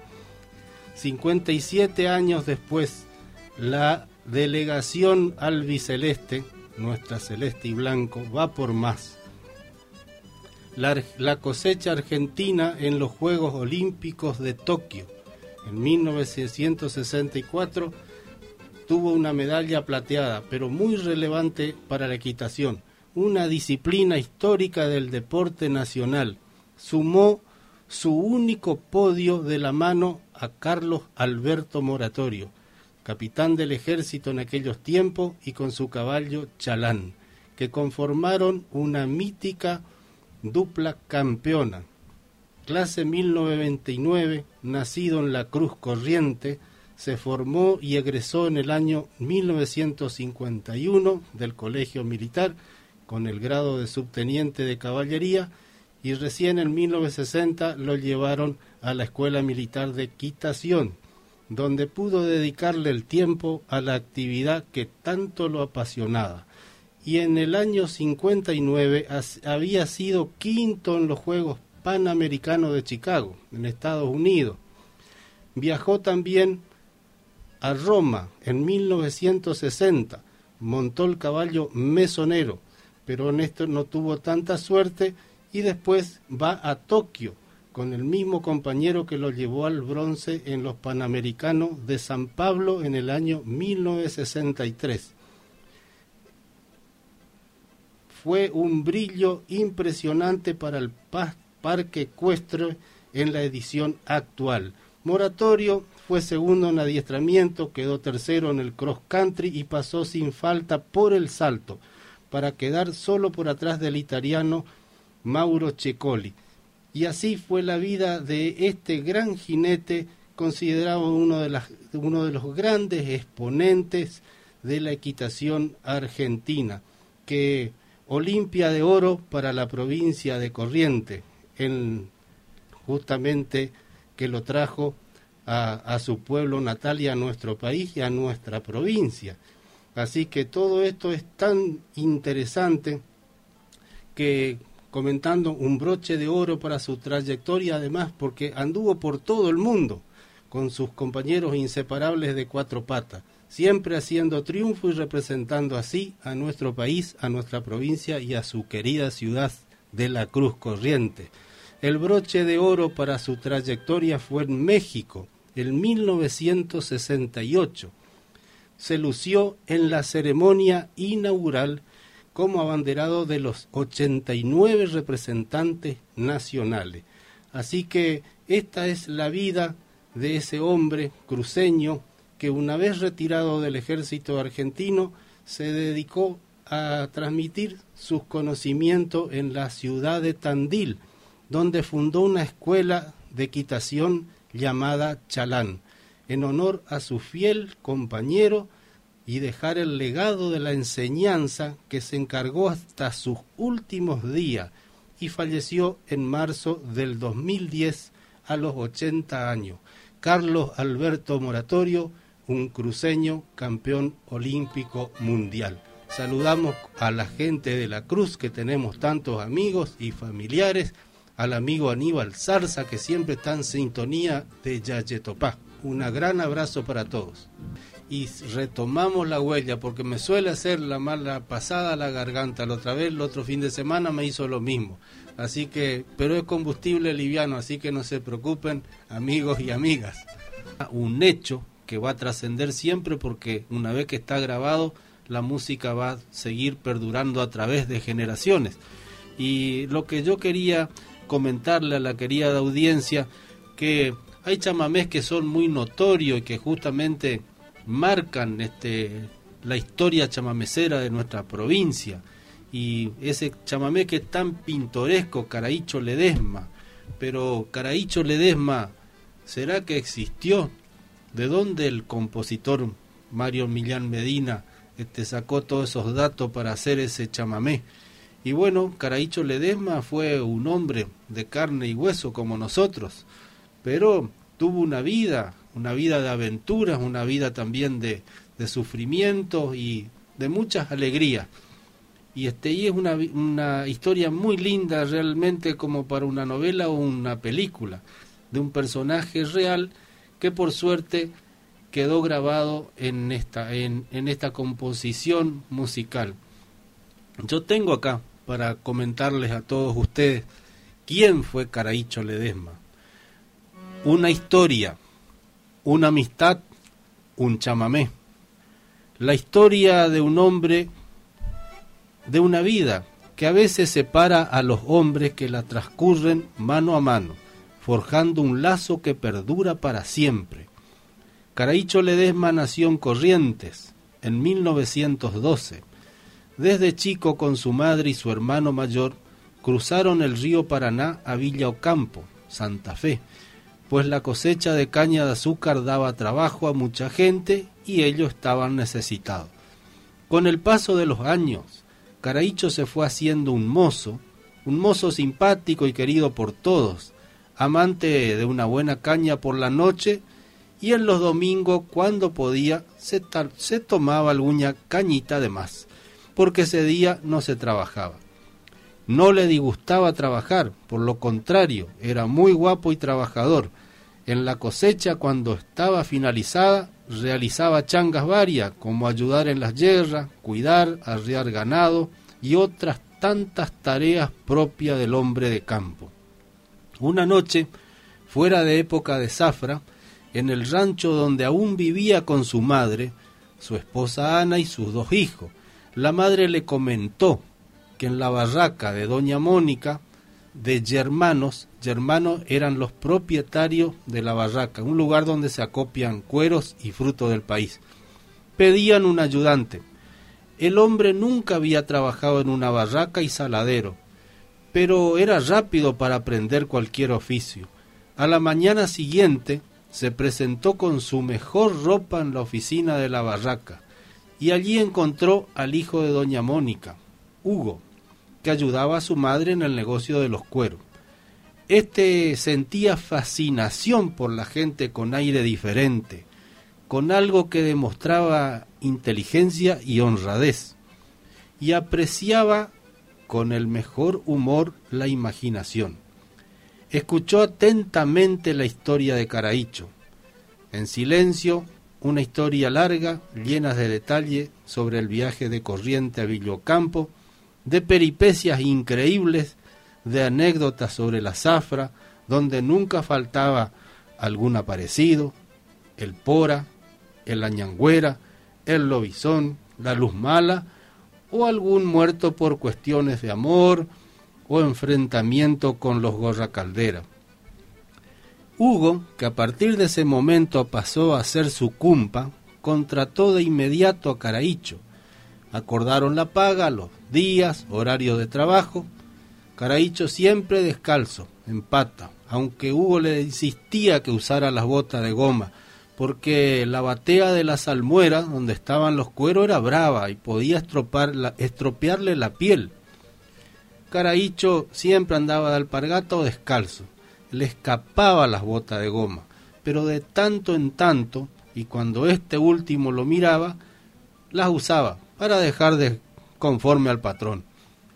57 años después, la delegación albiceleste, nuestra celeste y blanco, va por más. La cosecha argentina en los Juegos Olímpicos de Tokio en 1964 tuvo una medalla plateada, pero muy relevante para la equitación, una disciplina histórica del deporte nacional. Sumó su único podio de la mano a Carlos Alberto Moratorio, capitán del ejército en aquellos tiempos, y con su caballo Chalán, que conformaron una mítica dupla campeona. Clase 1929, nacido en la Cruz Corriente, se formó y egresó en el año 1951 del Colegio Militar con el grado de subteniente de caballería, y recién en 1960 lo llevaron a la Escuela Militar de Equitación, donde pudo dedicarle el tiempo a la actividad que tanto lo apasionaba. Y en el año 59 había sido quinto en los Juegos Panamericanos de Chicago, en Estados Unidos. Viajó también a Roma en 1960, montó el caballo mesonero, pero Néstor no tuvo tanta suerte y después va a Tokio con el mismo compañero que lo llevó al bronce en los Panamericanos de San Pablo en el año 1963. Fue un brillo impresionante para el parque ecuestre en la edición actual. Moratorio fue segundo en adiestramiento, quedó tercero en el cross country y pasó sin falta por el salto, para quedar solo por atrás del italiano Mauro Ceccoli. Y así fue la vida de este gran jinete, considerado uno de los grandes exponentes de la equitación argentina, que Olimpia de oro para la provincia de Corrientes, justamente que lo trajo a su pueblo natal y a nuestro país y a nuestra provincia. Así que todo esto es tan interesante que, comentando, un broche de oro para su trayectoria, además porque anduvo por todo el mundo con sus compañeros inseparables de cuatro patas, siempre haciendo triunfo y representando así a nuestro país, a nuestra provincia y a su querida ciudad de La Cruz Corrientes. El broche de oro para su trayectoria fue en México, en 1968. Se lució en la ceremonia inaugural como abanderado de los 89 representantes nacionales. Así que esta es la vida de ese hombre cruceño que, una vez retirado del ejército argentino, se dedicó a transmitir sus conocimientos en la ciudad de Tandil, donde fundó una escuela de equitación llamada Chalán, en honor a su fiel compañero, y dejar el legado de la enseñanza que se encargó hasta sus últimos días, y falleció en marzo del 2010 a los 80 años. Carlos Alberto Moratorio, un cruceño campeón olímpico mundial. Saludamos a la gente de La Cruz, que tenemos tantos amigos y familiares, al amigo Aníbal Zarza, que siempre está en sintonía de Yayetopá. Un gran abrazo para todos. Y retomamos la huella, porque me suele hacer la mala pasada la garganta. La otra vez, el otro fin de semana me hizo lo mismo. Así que, pero es combustible liviano, así que no se preocupen, amigos y amigas. Un hecho que va a trascender siempre, porque una vez que está grabado, la música va a seguir perdurando a través de generaciones. Y lo que yo quería comentarle a la querida audiencia, que hay chamamés que son muy notorios y que justamente marcan la historia chamamecera de nuestra provincia, y ese chamamé que es tan pintoresco, Caraícho Ledesma. Pero Caraícho Ledesma, ¿será que existió? ¿De dónde el compositor Mario Millán Medina sacó todos esos datos para hacer ese chamamé? Y bueno, Caraícho Ledesma fue un hombre de carne y hueso como nosotros, pero tuvo una vida de aventuras, una vida también de sufrimiento y de muchas alegrías. Y es una historia muy linda, realmente, como para una novela o una película, de un personaje real que por suerte quedó grabado en esta composición musical. Yo tengo acá para comentarles a todos ustedes quién fue Caraícho Ledesma. Una historia, una amistad, un chamamé. La historia de un hombre, de una vida que a veces separa a los hombres que la transcurren mano a mano, forjando un lazo que perdura para siempre. Caraícho Ledesma nació en Corrientes en 1912. Desde chico, con su madre y su hermano mayor, cruzaron el río Paraná a Villa Ocampo, Santa Fe, pues la cosecha de caña de azúcar daba trabajo a mucha gente y ellos estaban necesitados. Con el paso de los años, Caraícho se fue haciendo un mozo simpático y querido por todos, amante de una buena caña por la noche, y en los domingos, cuando podía, se tomaba alguna cañita de más, porque ese día no se trabajaba. No le disgustaba trabajar, por lo contrario, era muy guapo y trabajador. En la cosecha, cuando estaba finalizada, realizaba changas varias, como ayudar en las yerras, cuidar, arriar ganado y otras tantas tareas propias del hombre de campo. Una noche, fuera de época de zafra, en el rancho donde aún vivía con su madre, su esposa Ana y sus 2 hijos, la madre le comentó que en la barraca de doña Mónica, de Germanos eran los propietarios de la barraca, un lugar donde se acopian cueros y frutos del país. Pedían un ayudante. El hombre nunca había trabajado en una barraca y saladero, pero era rápido para aprender cualquier oficio. A la mañana siguiente se presentó con su mejor ropa en la oficina de la barraca y allí encontró al hijo de doña Mónica, Hugo, que ayudaba a su madre en el negocio de los cueros. Este sentía fascinación por la gente con aire diferente, con algo que demostraba inteligencia y honradez, y apreciaba con el mejor humor la imaginación. Escuchó atentamente la historia de Caraícho. En silencio, una historia larga, llena de detalle sobre el viaje de Corriente a Villocampo, de peripecias increíbles, de anécdotas sobre la zafra, donde nunca faltaba algún aparecido, el pora, el añangüera, el lobizón, la luz mala, o algún muerto por cuestiones de amor o enfrentamiento con los Gorracaldera. Hugo, que a partir de ese momento pasó a ser su cumpa, contrató de inmediato a Caraícho. Acordaron la paga, los días, horario de trabajo. Caraícho siempre descalzo, en pata, aunque Hugo le insistía que usara las botas de goma, porque la batea de la salmuera, donde estaban los cueros, era brava y podía estropearle la piel. Caraícho siempre andaba de alpargata o descalzo, le escapaba las botas de goma, pero de tanto en tanto, y cuando este último lo miraba, las usaba para dejar de conforme al patrón.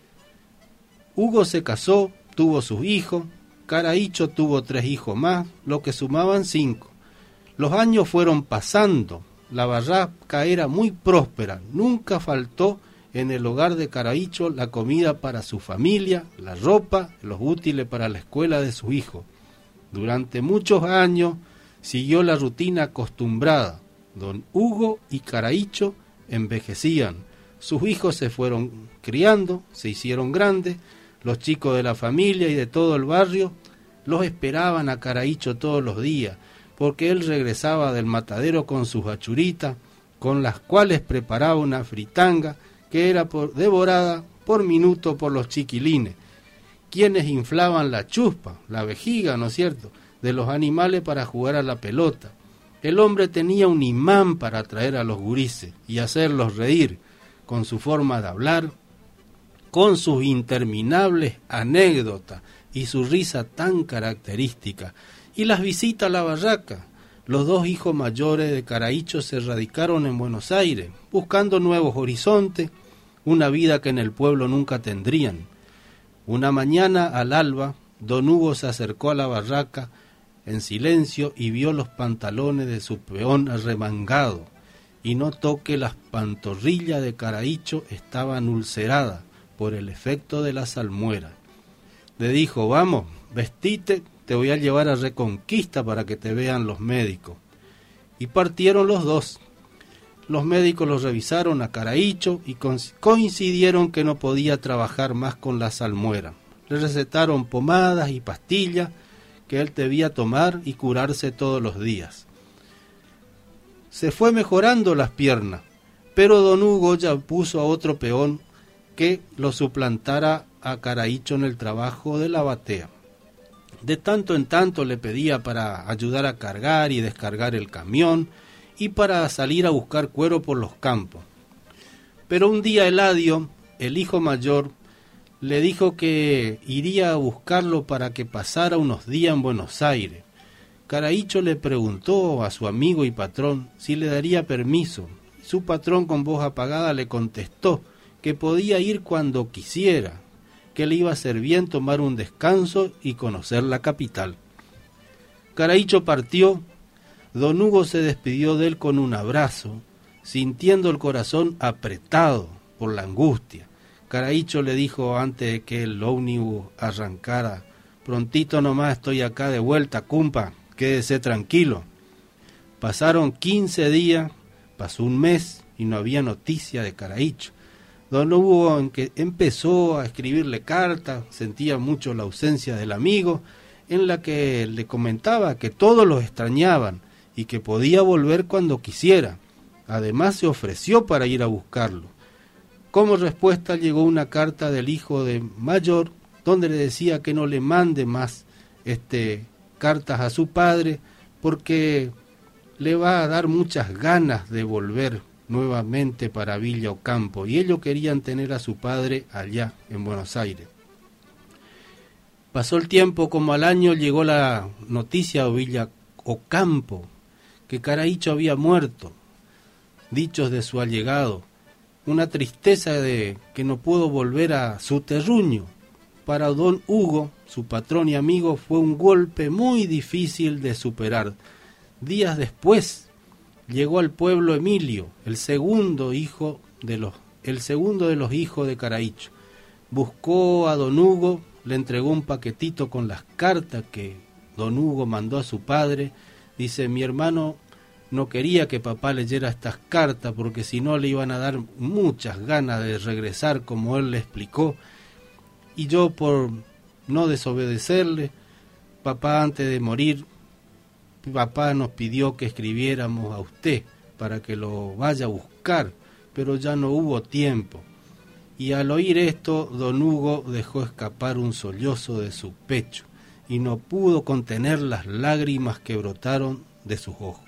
Hugo se casó, tuvo sus hijos, Caraícho tuvo 3 hijos más, lo que sumaban 5. Los años fueron pasando, la barraca era muy próspera, nunca faltó en el hogar de Caraícho la comida para su familia, la ropa, los útiles para la escuela de su hijo. Durante muchos años siguió la rutina acostumbrada. Don Hugo y Caraícho envejecían, sus hijos se fueron criando, se hicieron grandes, los chicos de la familia y de todo el barrio los esperaban a Caraícho todos los días, porque él regresaba del matadero con sus achuritas, con las cuales preparaba una fritanga que era devorada por minuto por los chiquilines, quienes inflaban la chuspa, la vejiga, ¿no es cierto?, de los animales para jugar a la pelota. El hombre tenía un imán para atraer a los gurises y hacerlos reír, con su forma de hablar, con sus interminables anécdotas y su risa tan característica, y las visitas a la barraca. Los 2 hijos mayores de Caraícho se radicaron en Buenos Aires, buscando nuevos horizontes, una vida que en el pueblo nunca tendrían. Una mañana al alba, don Hugo se acercó a la barraca en silencio y vio los pantalones de su peón arremangados, y notó que las pantorrillas de Caraícho estaban ulceradas por el efecto de la salmuera. Le dijo: vamos, vestite, te voy a llevar a Reconquista para que te vean los médicos. Y partieron los 2. Los médicos los revisaron a Caraícho y coincidieron que no podía trabajar más con la salmuera. Le recetaron pomadas y pastillas que él debía tomar y curarse todos los días. Se fue mejorando las piernas, pero don Hugo ya puso a otro peón que lo suplantara a Caraícho en el trabajo de la batea. De tanto en tanto le pedía para ayudar a cargar y descargar el camión y para salir a buscar cuero por los campos. Pero un día Eladio, el hijo mayor, le dijo que iría a buscarlo para que pasara unos días en Buenos Aires. Caraícho le preguntó a su amigo y patrón si le daría permiso. Su patrón, con voz apagada, le contestó que podía ir cuando quisiera, que le iba a hacer bien tomar un descanso y conocer la capital. Caraícho partió. Don Hugo se despidió de él con un abrazo, sintiendo el corazón apretado por la angustia. Caraícho le dijo antes de que el ómnibus arrancara: prontito nomás estoy acá de vuelta, cumpa, quédese tranquilo. Pasaron 15 días, pasó un mes y no había noticia de Caraícho. Don Hugo empezó a escribirle cartas, sentía mucho la ausencia del amigo, en la que le comentaba que todos los extrañaban y que podía volver cuando quisiera. Además se ofreció para ir a buscarlo. Como respuesta llegó una carta del hijo de mayor, donde le decía que no le mande más cartas a su padre, porque le va a dar muchas ganas de volver nuevamente para Villa Ocampo, y ellos querían tener a su padre allá en Buenos Aires. Pasó el tiempo, como al año llegó la noticia de Villa Ocampo, que Caraícho había muerto. Dichos de su allegado, una tristeza de que no pudo volver a su terruño. Para don Hugo, su patrón y amigo, fue un golpe muy difícil de superar. Días después llegó al pueblo Emilio, el segundo de los hijos de Caraícho. Buscó a don Hugo, le entregó un paquetito con las cartas que don Hugo mandó a su padre. Dice: mi hermano no quería que papá leyera estas cartas porque si no le iban a dar muchas ganas de regresar, como él le explicó. Y yo, por no desobedecerle, papá, antes de morir, papá nos pidió que escribiéramos a usted para que lo vaya a buscar, pero ya no hubo tiempo. Y al oír esto, don Hugo dejó escapar un sollozo de su pecho y no pudo contener las lágrimas que brotaron de sus ojos.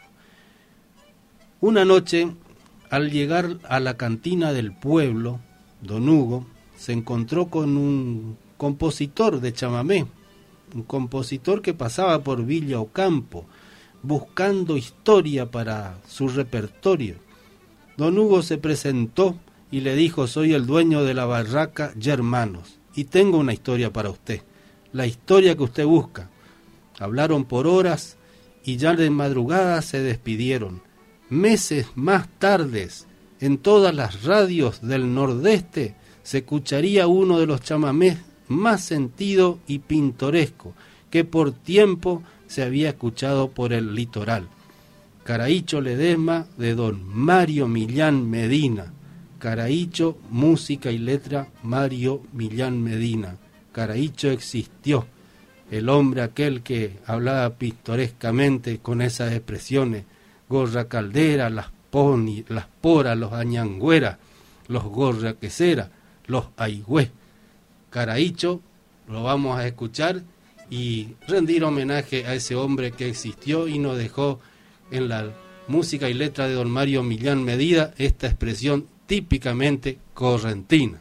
Una noche, al llegar a la cantina del pueblo, don Hugo se encontró con un compositor de chamamé, un compositor que pasaba por Villa Ocampo, buscando historia para su repertorio. Don Hugo se presentó y le dijo: soy el dueño de la barraca Germanos y tengo una historia para usted, la historia que usted busca. Hablaron por horas y ya de madrugada se despidieron. Meses más tarde, en todas las radios del Nordeste se escucharía uno de los chamamés más sentido y pintoresco que por tiempo se había escuchado por el litoral. Caraícho Ledesma, de don Mario Millán Medina. Caraícho, música y letra, Mario Millán Medina. Caraícho existió, el hombre aquel que hablaba pintorescamente con esas expresiones: gorra caldera, las poras, los añangüeras, los gorra quesera, los aigües. Caraícho, lo vamos a escuchar y rendir homenaje a ese hombre que existió y nos dejó en la música y letra de don Mario Millán Medina esta expresión típicamente correntina.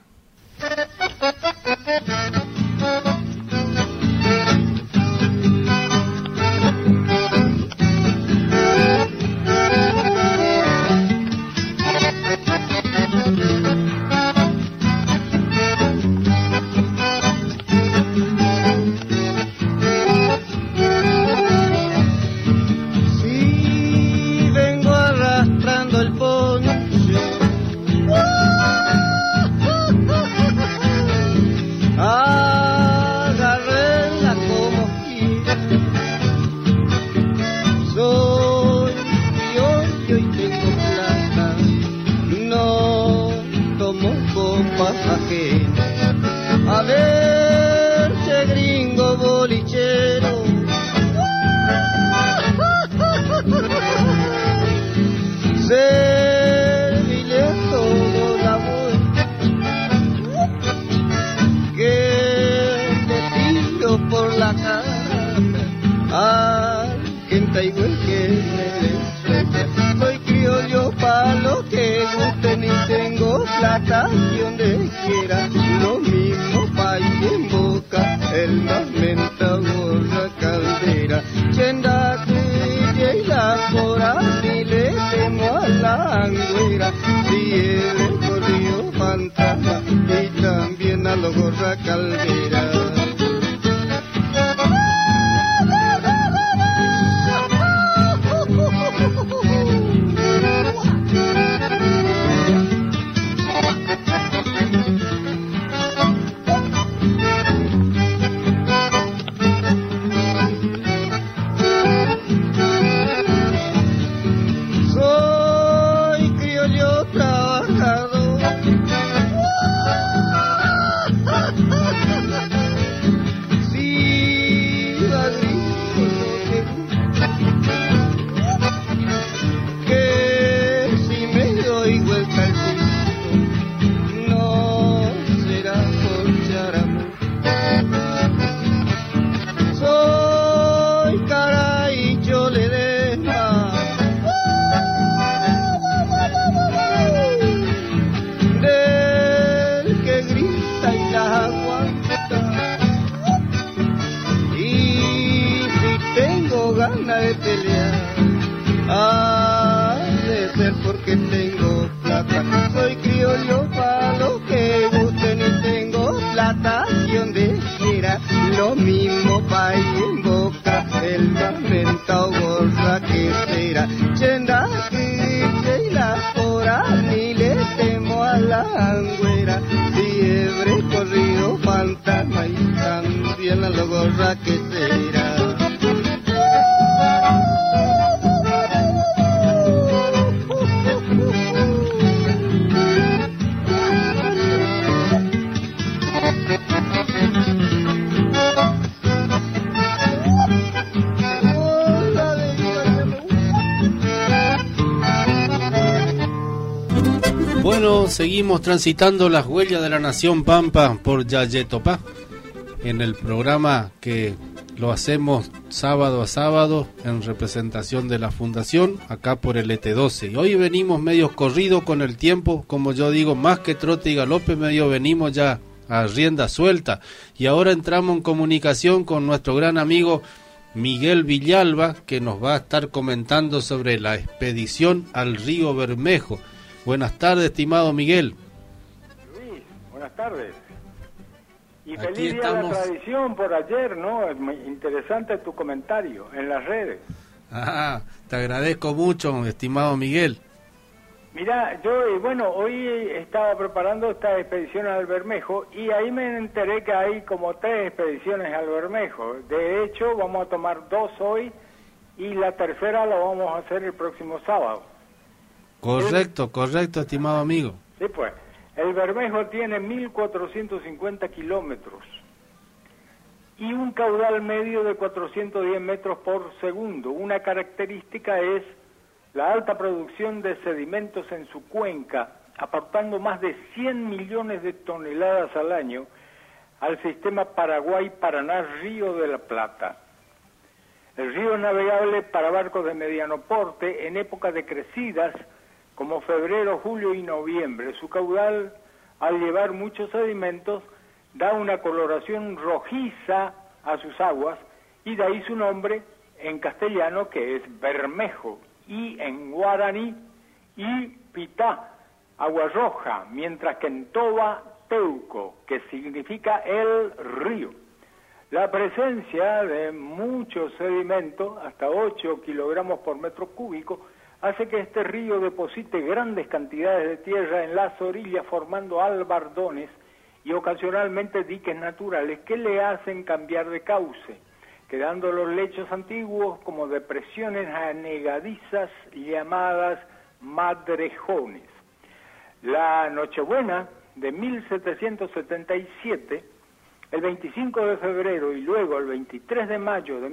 A ver, che gringo bolichero, servile todo la vuelta, que te tiro por la cara, gente igual que me soy criollo pa' lo que gusten y tengo plata y donde quiera lo mismo país en boca, el más menta gorra caldera, chenda que y la cora ni le temo a la angüera, si el corrió fantasma y también a los gorra caldera. ganas de pelear. De ser porque tengo plata, soy criollo pa' lo que gusten y tengo plata y donde quiera, lo mismo pa' ir en boca, el más mentao gorra que será, chenda que y la hora, ni le temo a la angüera, fiebre, corrido, fantasma y también a la gorra que será. Bueno, seguimos transitando las huellas de la Nación Pampa por Yayetopá, en el programa que lo hacemos sábado a sábado en representación de la Fundación, acá por el ET12. Y hoy venimos medio corrido con el tiempo, como yo digo, más que trote y galope, medio venimos ya a rienda suelta. Y ahora entramos en comunicación con nuestro gran amigo Miguel Villalba, que nos va a estar comentando sobre la expedición al río Bermejo. Buenas tardes, estimado Miguel. Luis, buenas tardes. Y Aquí feliz día de la tradición por ayer, ¿no? Es muy interesante tu comentario en las redes. Te agradezco mucho, estimado Miguel. Mira, yo, hoy estaba preparando esta expedición al Bermejo y ahí me enteré que hay como 3 expediciones al Bermejo. De hecho, vamos a tomar 2 hoy y la tercera la vamos a hacer el próximo sábado. Correcto, estimado amigo. Sí, pues, el Bermejo tiene 1.450 kilómetros y un caudal medio de 410 metros por segundo. Una característica es la alta producción de sedimentos en su cuenca, aportando más de 100 millones de toneladas al año al sistema Paraguay-Paraná-Río de la Plata. El río es navegable para barcos de mediano porte en épocas de crecidas, como febrero, julio y noviembre. Su caudal, al llevar muchos sedimentos, da una coloración rojiza a sus aguas, y de ahí su nombre en castellano, que es Bermejo, y en guaraní, y Pitá, agua roja, mientras que en Toba, Teuco, que significa el río. La presencia de muchos sedimentos, hasta 8 kilogramos por metro cúbico, hace que este río deposite grandes cantidades de tierra en las orillas, formando albardones y ocasionalmente diques naturales que le hacen cambiar de cauce, quedando los lechos antiguos como depresiones anegadizas llamadas madrejones. La Nochebuena de 1777, el 25 de febrero y luego el 23 de mayo de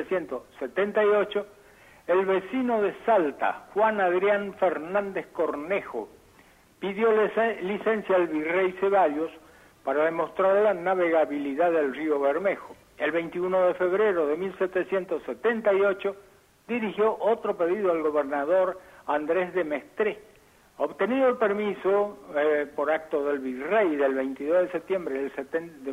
1778, el vecino de Salta, Juan Adrián Fernández Cornejo, pidió licencia al virrey Ceballos para demostrar la navegabilidad del río Bermejo. El 21 de febrero de 1778 dirigió otro pedido al gobernador Andrés de Mestré. Obtenido el permiso por acto del virrey del 22 de septiembre de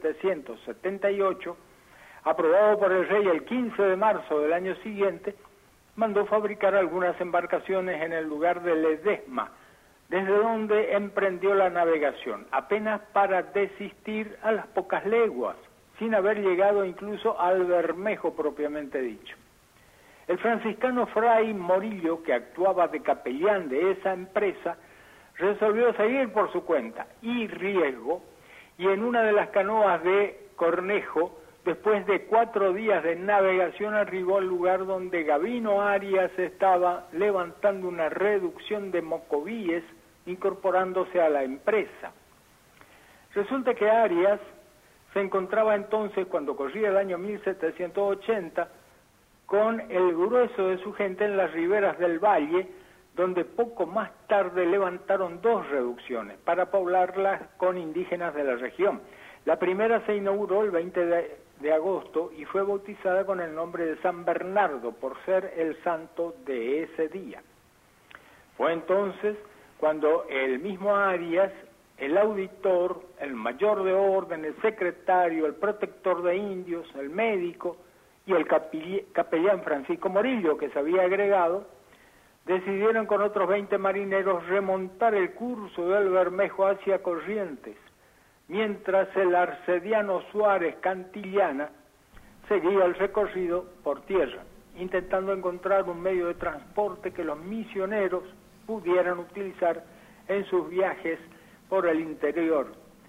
1778, aprobado por el rey el 15 de marzo del año siguiente, mandó fabricar algunas embarcaciones en el lugar de Ledesma, desde donde emprendió la navegación, apenas para desistir a las pocas leguas, sin haber llegado incluso al Bermejo propiamente dicho. El franciscano Fray Morillo, que actuaba de capellán de esa empresa, resolvió seguir por su cuenta y riesgo, y en una de las canoas de Cornejo, después de 4 días de navegación, arribó al lugar donde Gabino Arias estaba levantando una reducción de mocovíes, incorporándose a la empresa. Resulta que Arias se encontraba entonces, cuando corría el año 1780, con el grueso de su gente en las riberas del valle, donde poco más tarde levantaron 2 reducciones para poblarlas con indígenas de la región. La primera se inauguró el 20 de agosto y fue bautizada con el nombre de San Bernardo, por ser el santo de ese día. Fue entonces cuando el mismo Arias, el auditor, el mayor de orden, el secretario, el protector de indios, el médico y el capellán Francisco Morillo, que se había agregado, decidieron con otros 20 marineros remontar el curso del Bermejo hacia Corrientes, mientras el arcediano Suárez Cantillana seguía el recorrido por tierra, intentando encontrar un medio de transporte que los misioneros pudieran utilizar en sus viajes por el interior.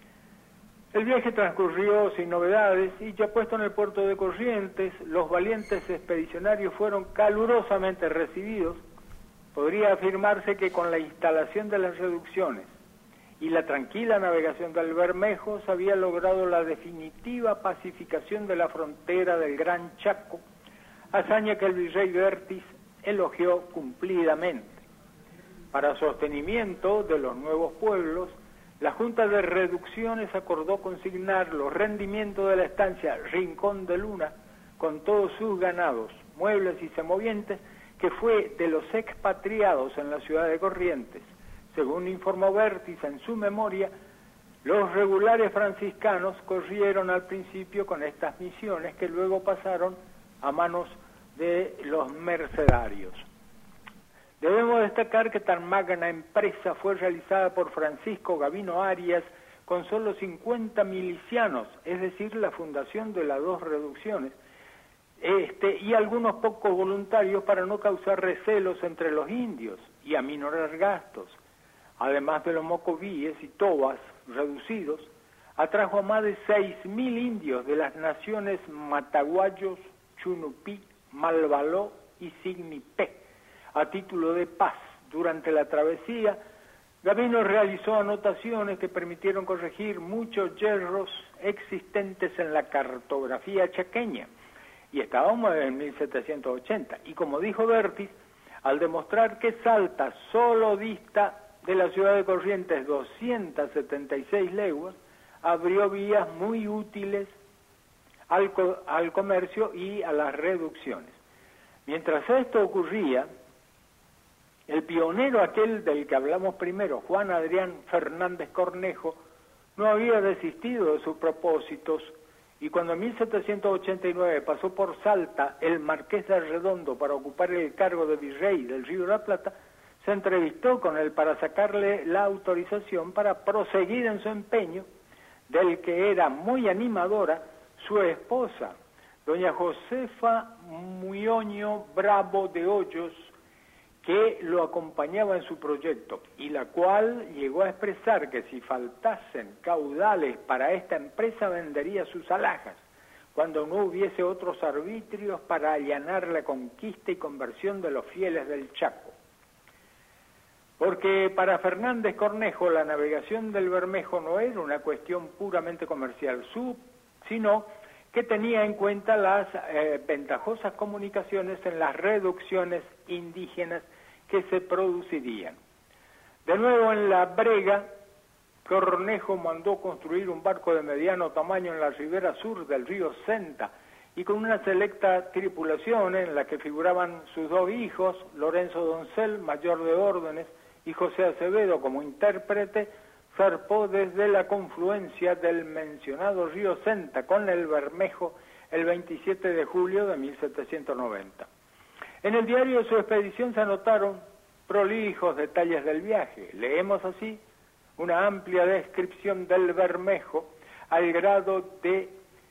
El viaje transcurrió sin novedades y ya puesto en el puerto de Corrientes, los valientes expedicionarios fueron calurosamente recibidos. Podría afirmarse que con la instalación de las reducciones y la tranquila navegación del Bermejo se había logrado la definitiva pacificación de la frontera del Gran Chaco, hazaña que el virrey Vértiz elogió cumplidamente. Para sostenimiento de los nuevos pueblos, la Junta de Reducciones acordó consignar los rendimientos de la estancia Rincón de Luna con todos sus ganados, muebles y semovientes, que fue de los expatriados en la ciudad de Corrientes. Según informó Vértiz en su memoria, los regulares franciscanos corrieron al principio con estas misiones que luego pasaron a manos de los mercedarios. Debemos destacar que tan magna empresa fue realizada por Francisco Gavino Arias con solo 50 milicianos, es decir, la fundación de las dos reducciones, y algunos pocos voluntarios para no causar recelos entre los indios y aminorar gastos. Además de los mocovíes y tobas reducidos, atrajo a más de 6.000 indios de las naciones Mataguayos, Chunupí, Malvaló y Signipé, a título de paz. Durante la travesía, Gavino realizó anotaciones que permitieron corregir muchos yerros existentes en la cartografía chaqueña, y estábamos en 1780, y como dijo Vértiz, al demostrar que Salta solo dista de la ciudad de Corrientes 276 leguas, abrió vías muy útiles al comercio y a las reducciones. Mientras esto ocurría, el pionero aquel del que hablamos primero, Juan Adrián Fernández Cornejo, no había desistido de sus propósitos, y cuando en 1789 pasó por Salta el Marqués de Arredondo para ocupar el cargo de virrey del Río de la Plata, se entrevistó con él para sacarle la autorización para proseguir en su empeño, del que era muy animadora su esposa, doña Josefa Muñoño Bravo de Hoyos, que lo acompañaba en su proyecto, y la cual llegó a expresar que si faltasen caudales para esta empresa vendería sus alhajas, cuando no hubiese otros arbitrios para allanar la conquista y conversión de los fieles del Chaco. Porque para Fernández Cornejo la navegación del Bermejo no era una cuestión puramente comercial, sino que tenía en cuenta las ventajosas comunicaciones en las reducciones indígenas que se producirían. De nuevo en la brega, Cornejo mandó construir un barco de mediano tamaño en la ribera sur del río Senta, y con una selecta tripulación en la que figuraban sus dos hijos, Lorenzo Doncel, mayor de órdenes, y José Acevedo como intérprete, zarpó desde la confluencia del mencionado río Senta con el Bermejo el 27 de julio de 1790. En el diario de su expedición se anotaron prolijos detalles del viaje. Leemos así una amplia descripción del Bermejo al grado de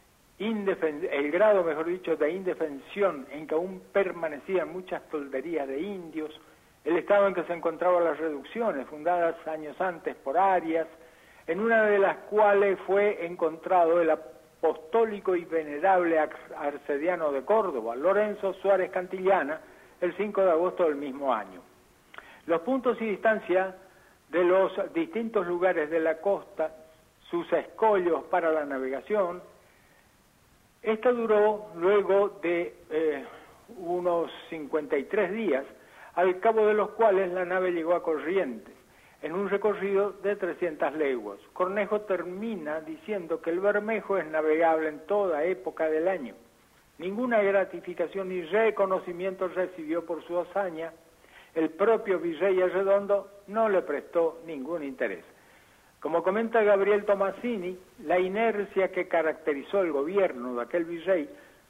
indefensión en que aún permanecían muchas tolderías de indios, el estado en que se encontraban las reducciones, fundadas años antes por Arias, en una de las cuales fue encontrado el apostólico y venerable arcediano de Córdoba, Lorenzo Suárez Cantillana, el 5 de agosto del mismo año. Los puntos y distancias de los distintos lugares de la costa, sus escollos para la navegación. Esta duró luego de unos 53 días, al cabo de los cuales la nave llegó a Corrientes, en un recorrido de 300 leguas. Cornejo termina diciendo que el Bermejo es navegable en toda época del año. Ninguna gratificación ni reconocimiento recibió por su hazaña. El propio virrey Arredondo no le prestó ningún interés. Como comenta Gabriel Tomasini, la inercia que caracterizó el gobierno de aquel virrey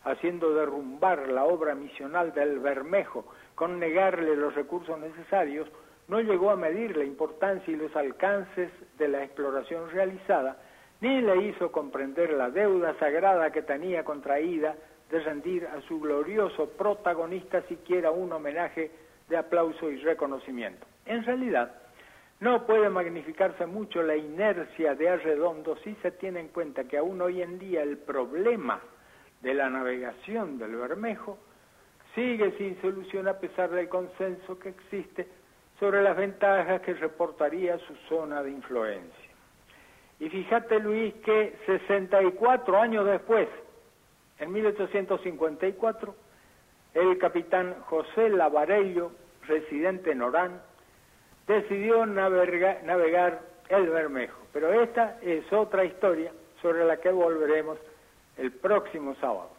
haciendo derrumbar la obra misional del Bermejo con negarle los recursos necesarios, no llegó a medir la importancia y los alcances de la exploración realizada, ni le hizo comprender la deuda sagrada que tenía contraída de rendir a su glorioso protagonista siquiera un homenaje de aplauso y reconocimiento. En realidad, no puede magnificarse mucho la inercia de Arredondo si se tiene en cuenta que aún hoy en día el problema de la navegación del Bermejo sigue sin solución a pesar del consenso que existe sobre las ventajas que reportaría su zona de influencia. Y fíjate, Luis, que 64 años después, en 1854, el capitán José Lavarello, residente en Orán, decidió navegar el Bermejo. Pero esta es otra historia sobre la que volveremos el próximo sábado.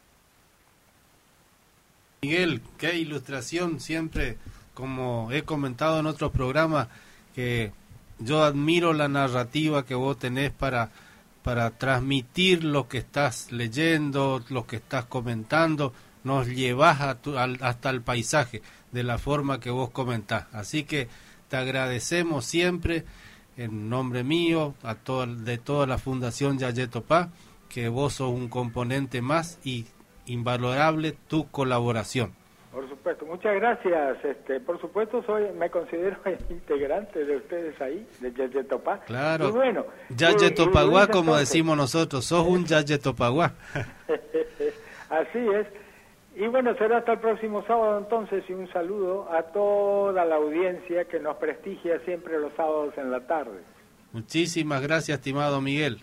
Miguel, qué ilustración siempre, como he comentado en otros programas, que yo admiro la narrativa que vos tenés para transmitir lo que estás leyendo, lo que estás comentando, nos llevas hasta el paisaje de la forma que vos comentás. Así que te agradecemos siempre, en nombre mío, de toda la Fundación Yayeto Paz, que vos sos un componente más y invalorable tu colaboración. Por supuesto, muchas gracias. Por supuesto, me considero integrante de ustedes ahí, de Yayeto Paz. Claro, y bueno, Yayeto Paguá, como decimos nosotros, sos un Yayeto Paguá. Así es. Y bueno, será hasta el próximo sábado entonces, y un saludo a toda la audiencia que nos prestigia siempre los sábados en la tarde. Muchísimas gracias, estimado Miguel.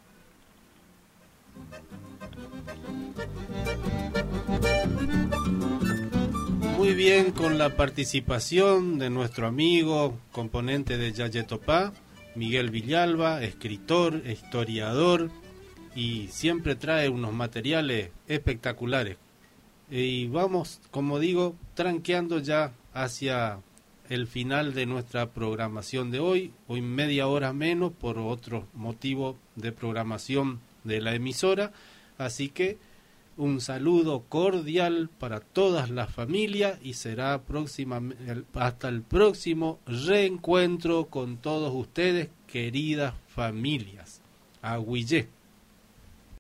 Muy bien, con la participación de nuestro amigo, componente de Yayeto Paz, Miguel Villalba, escritor, historiador, y siempre trae unos materiales espectaculares. Y vamos, como digo, tranqueando ya hacia el final de nuestra programación de hoy media hora menos por otro motivo de programación de la emisora, así que un saludo cordial para todas las familias y será hasta el próximo reencuentro con todos ustedes, queridas familias. Agüillé.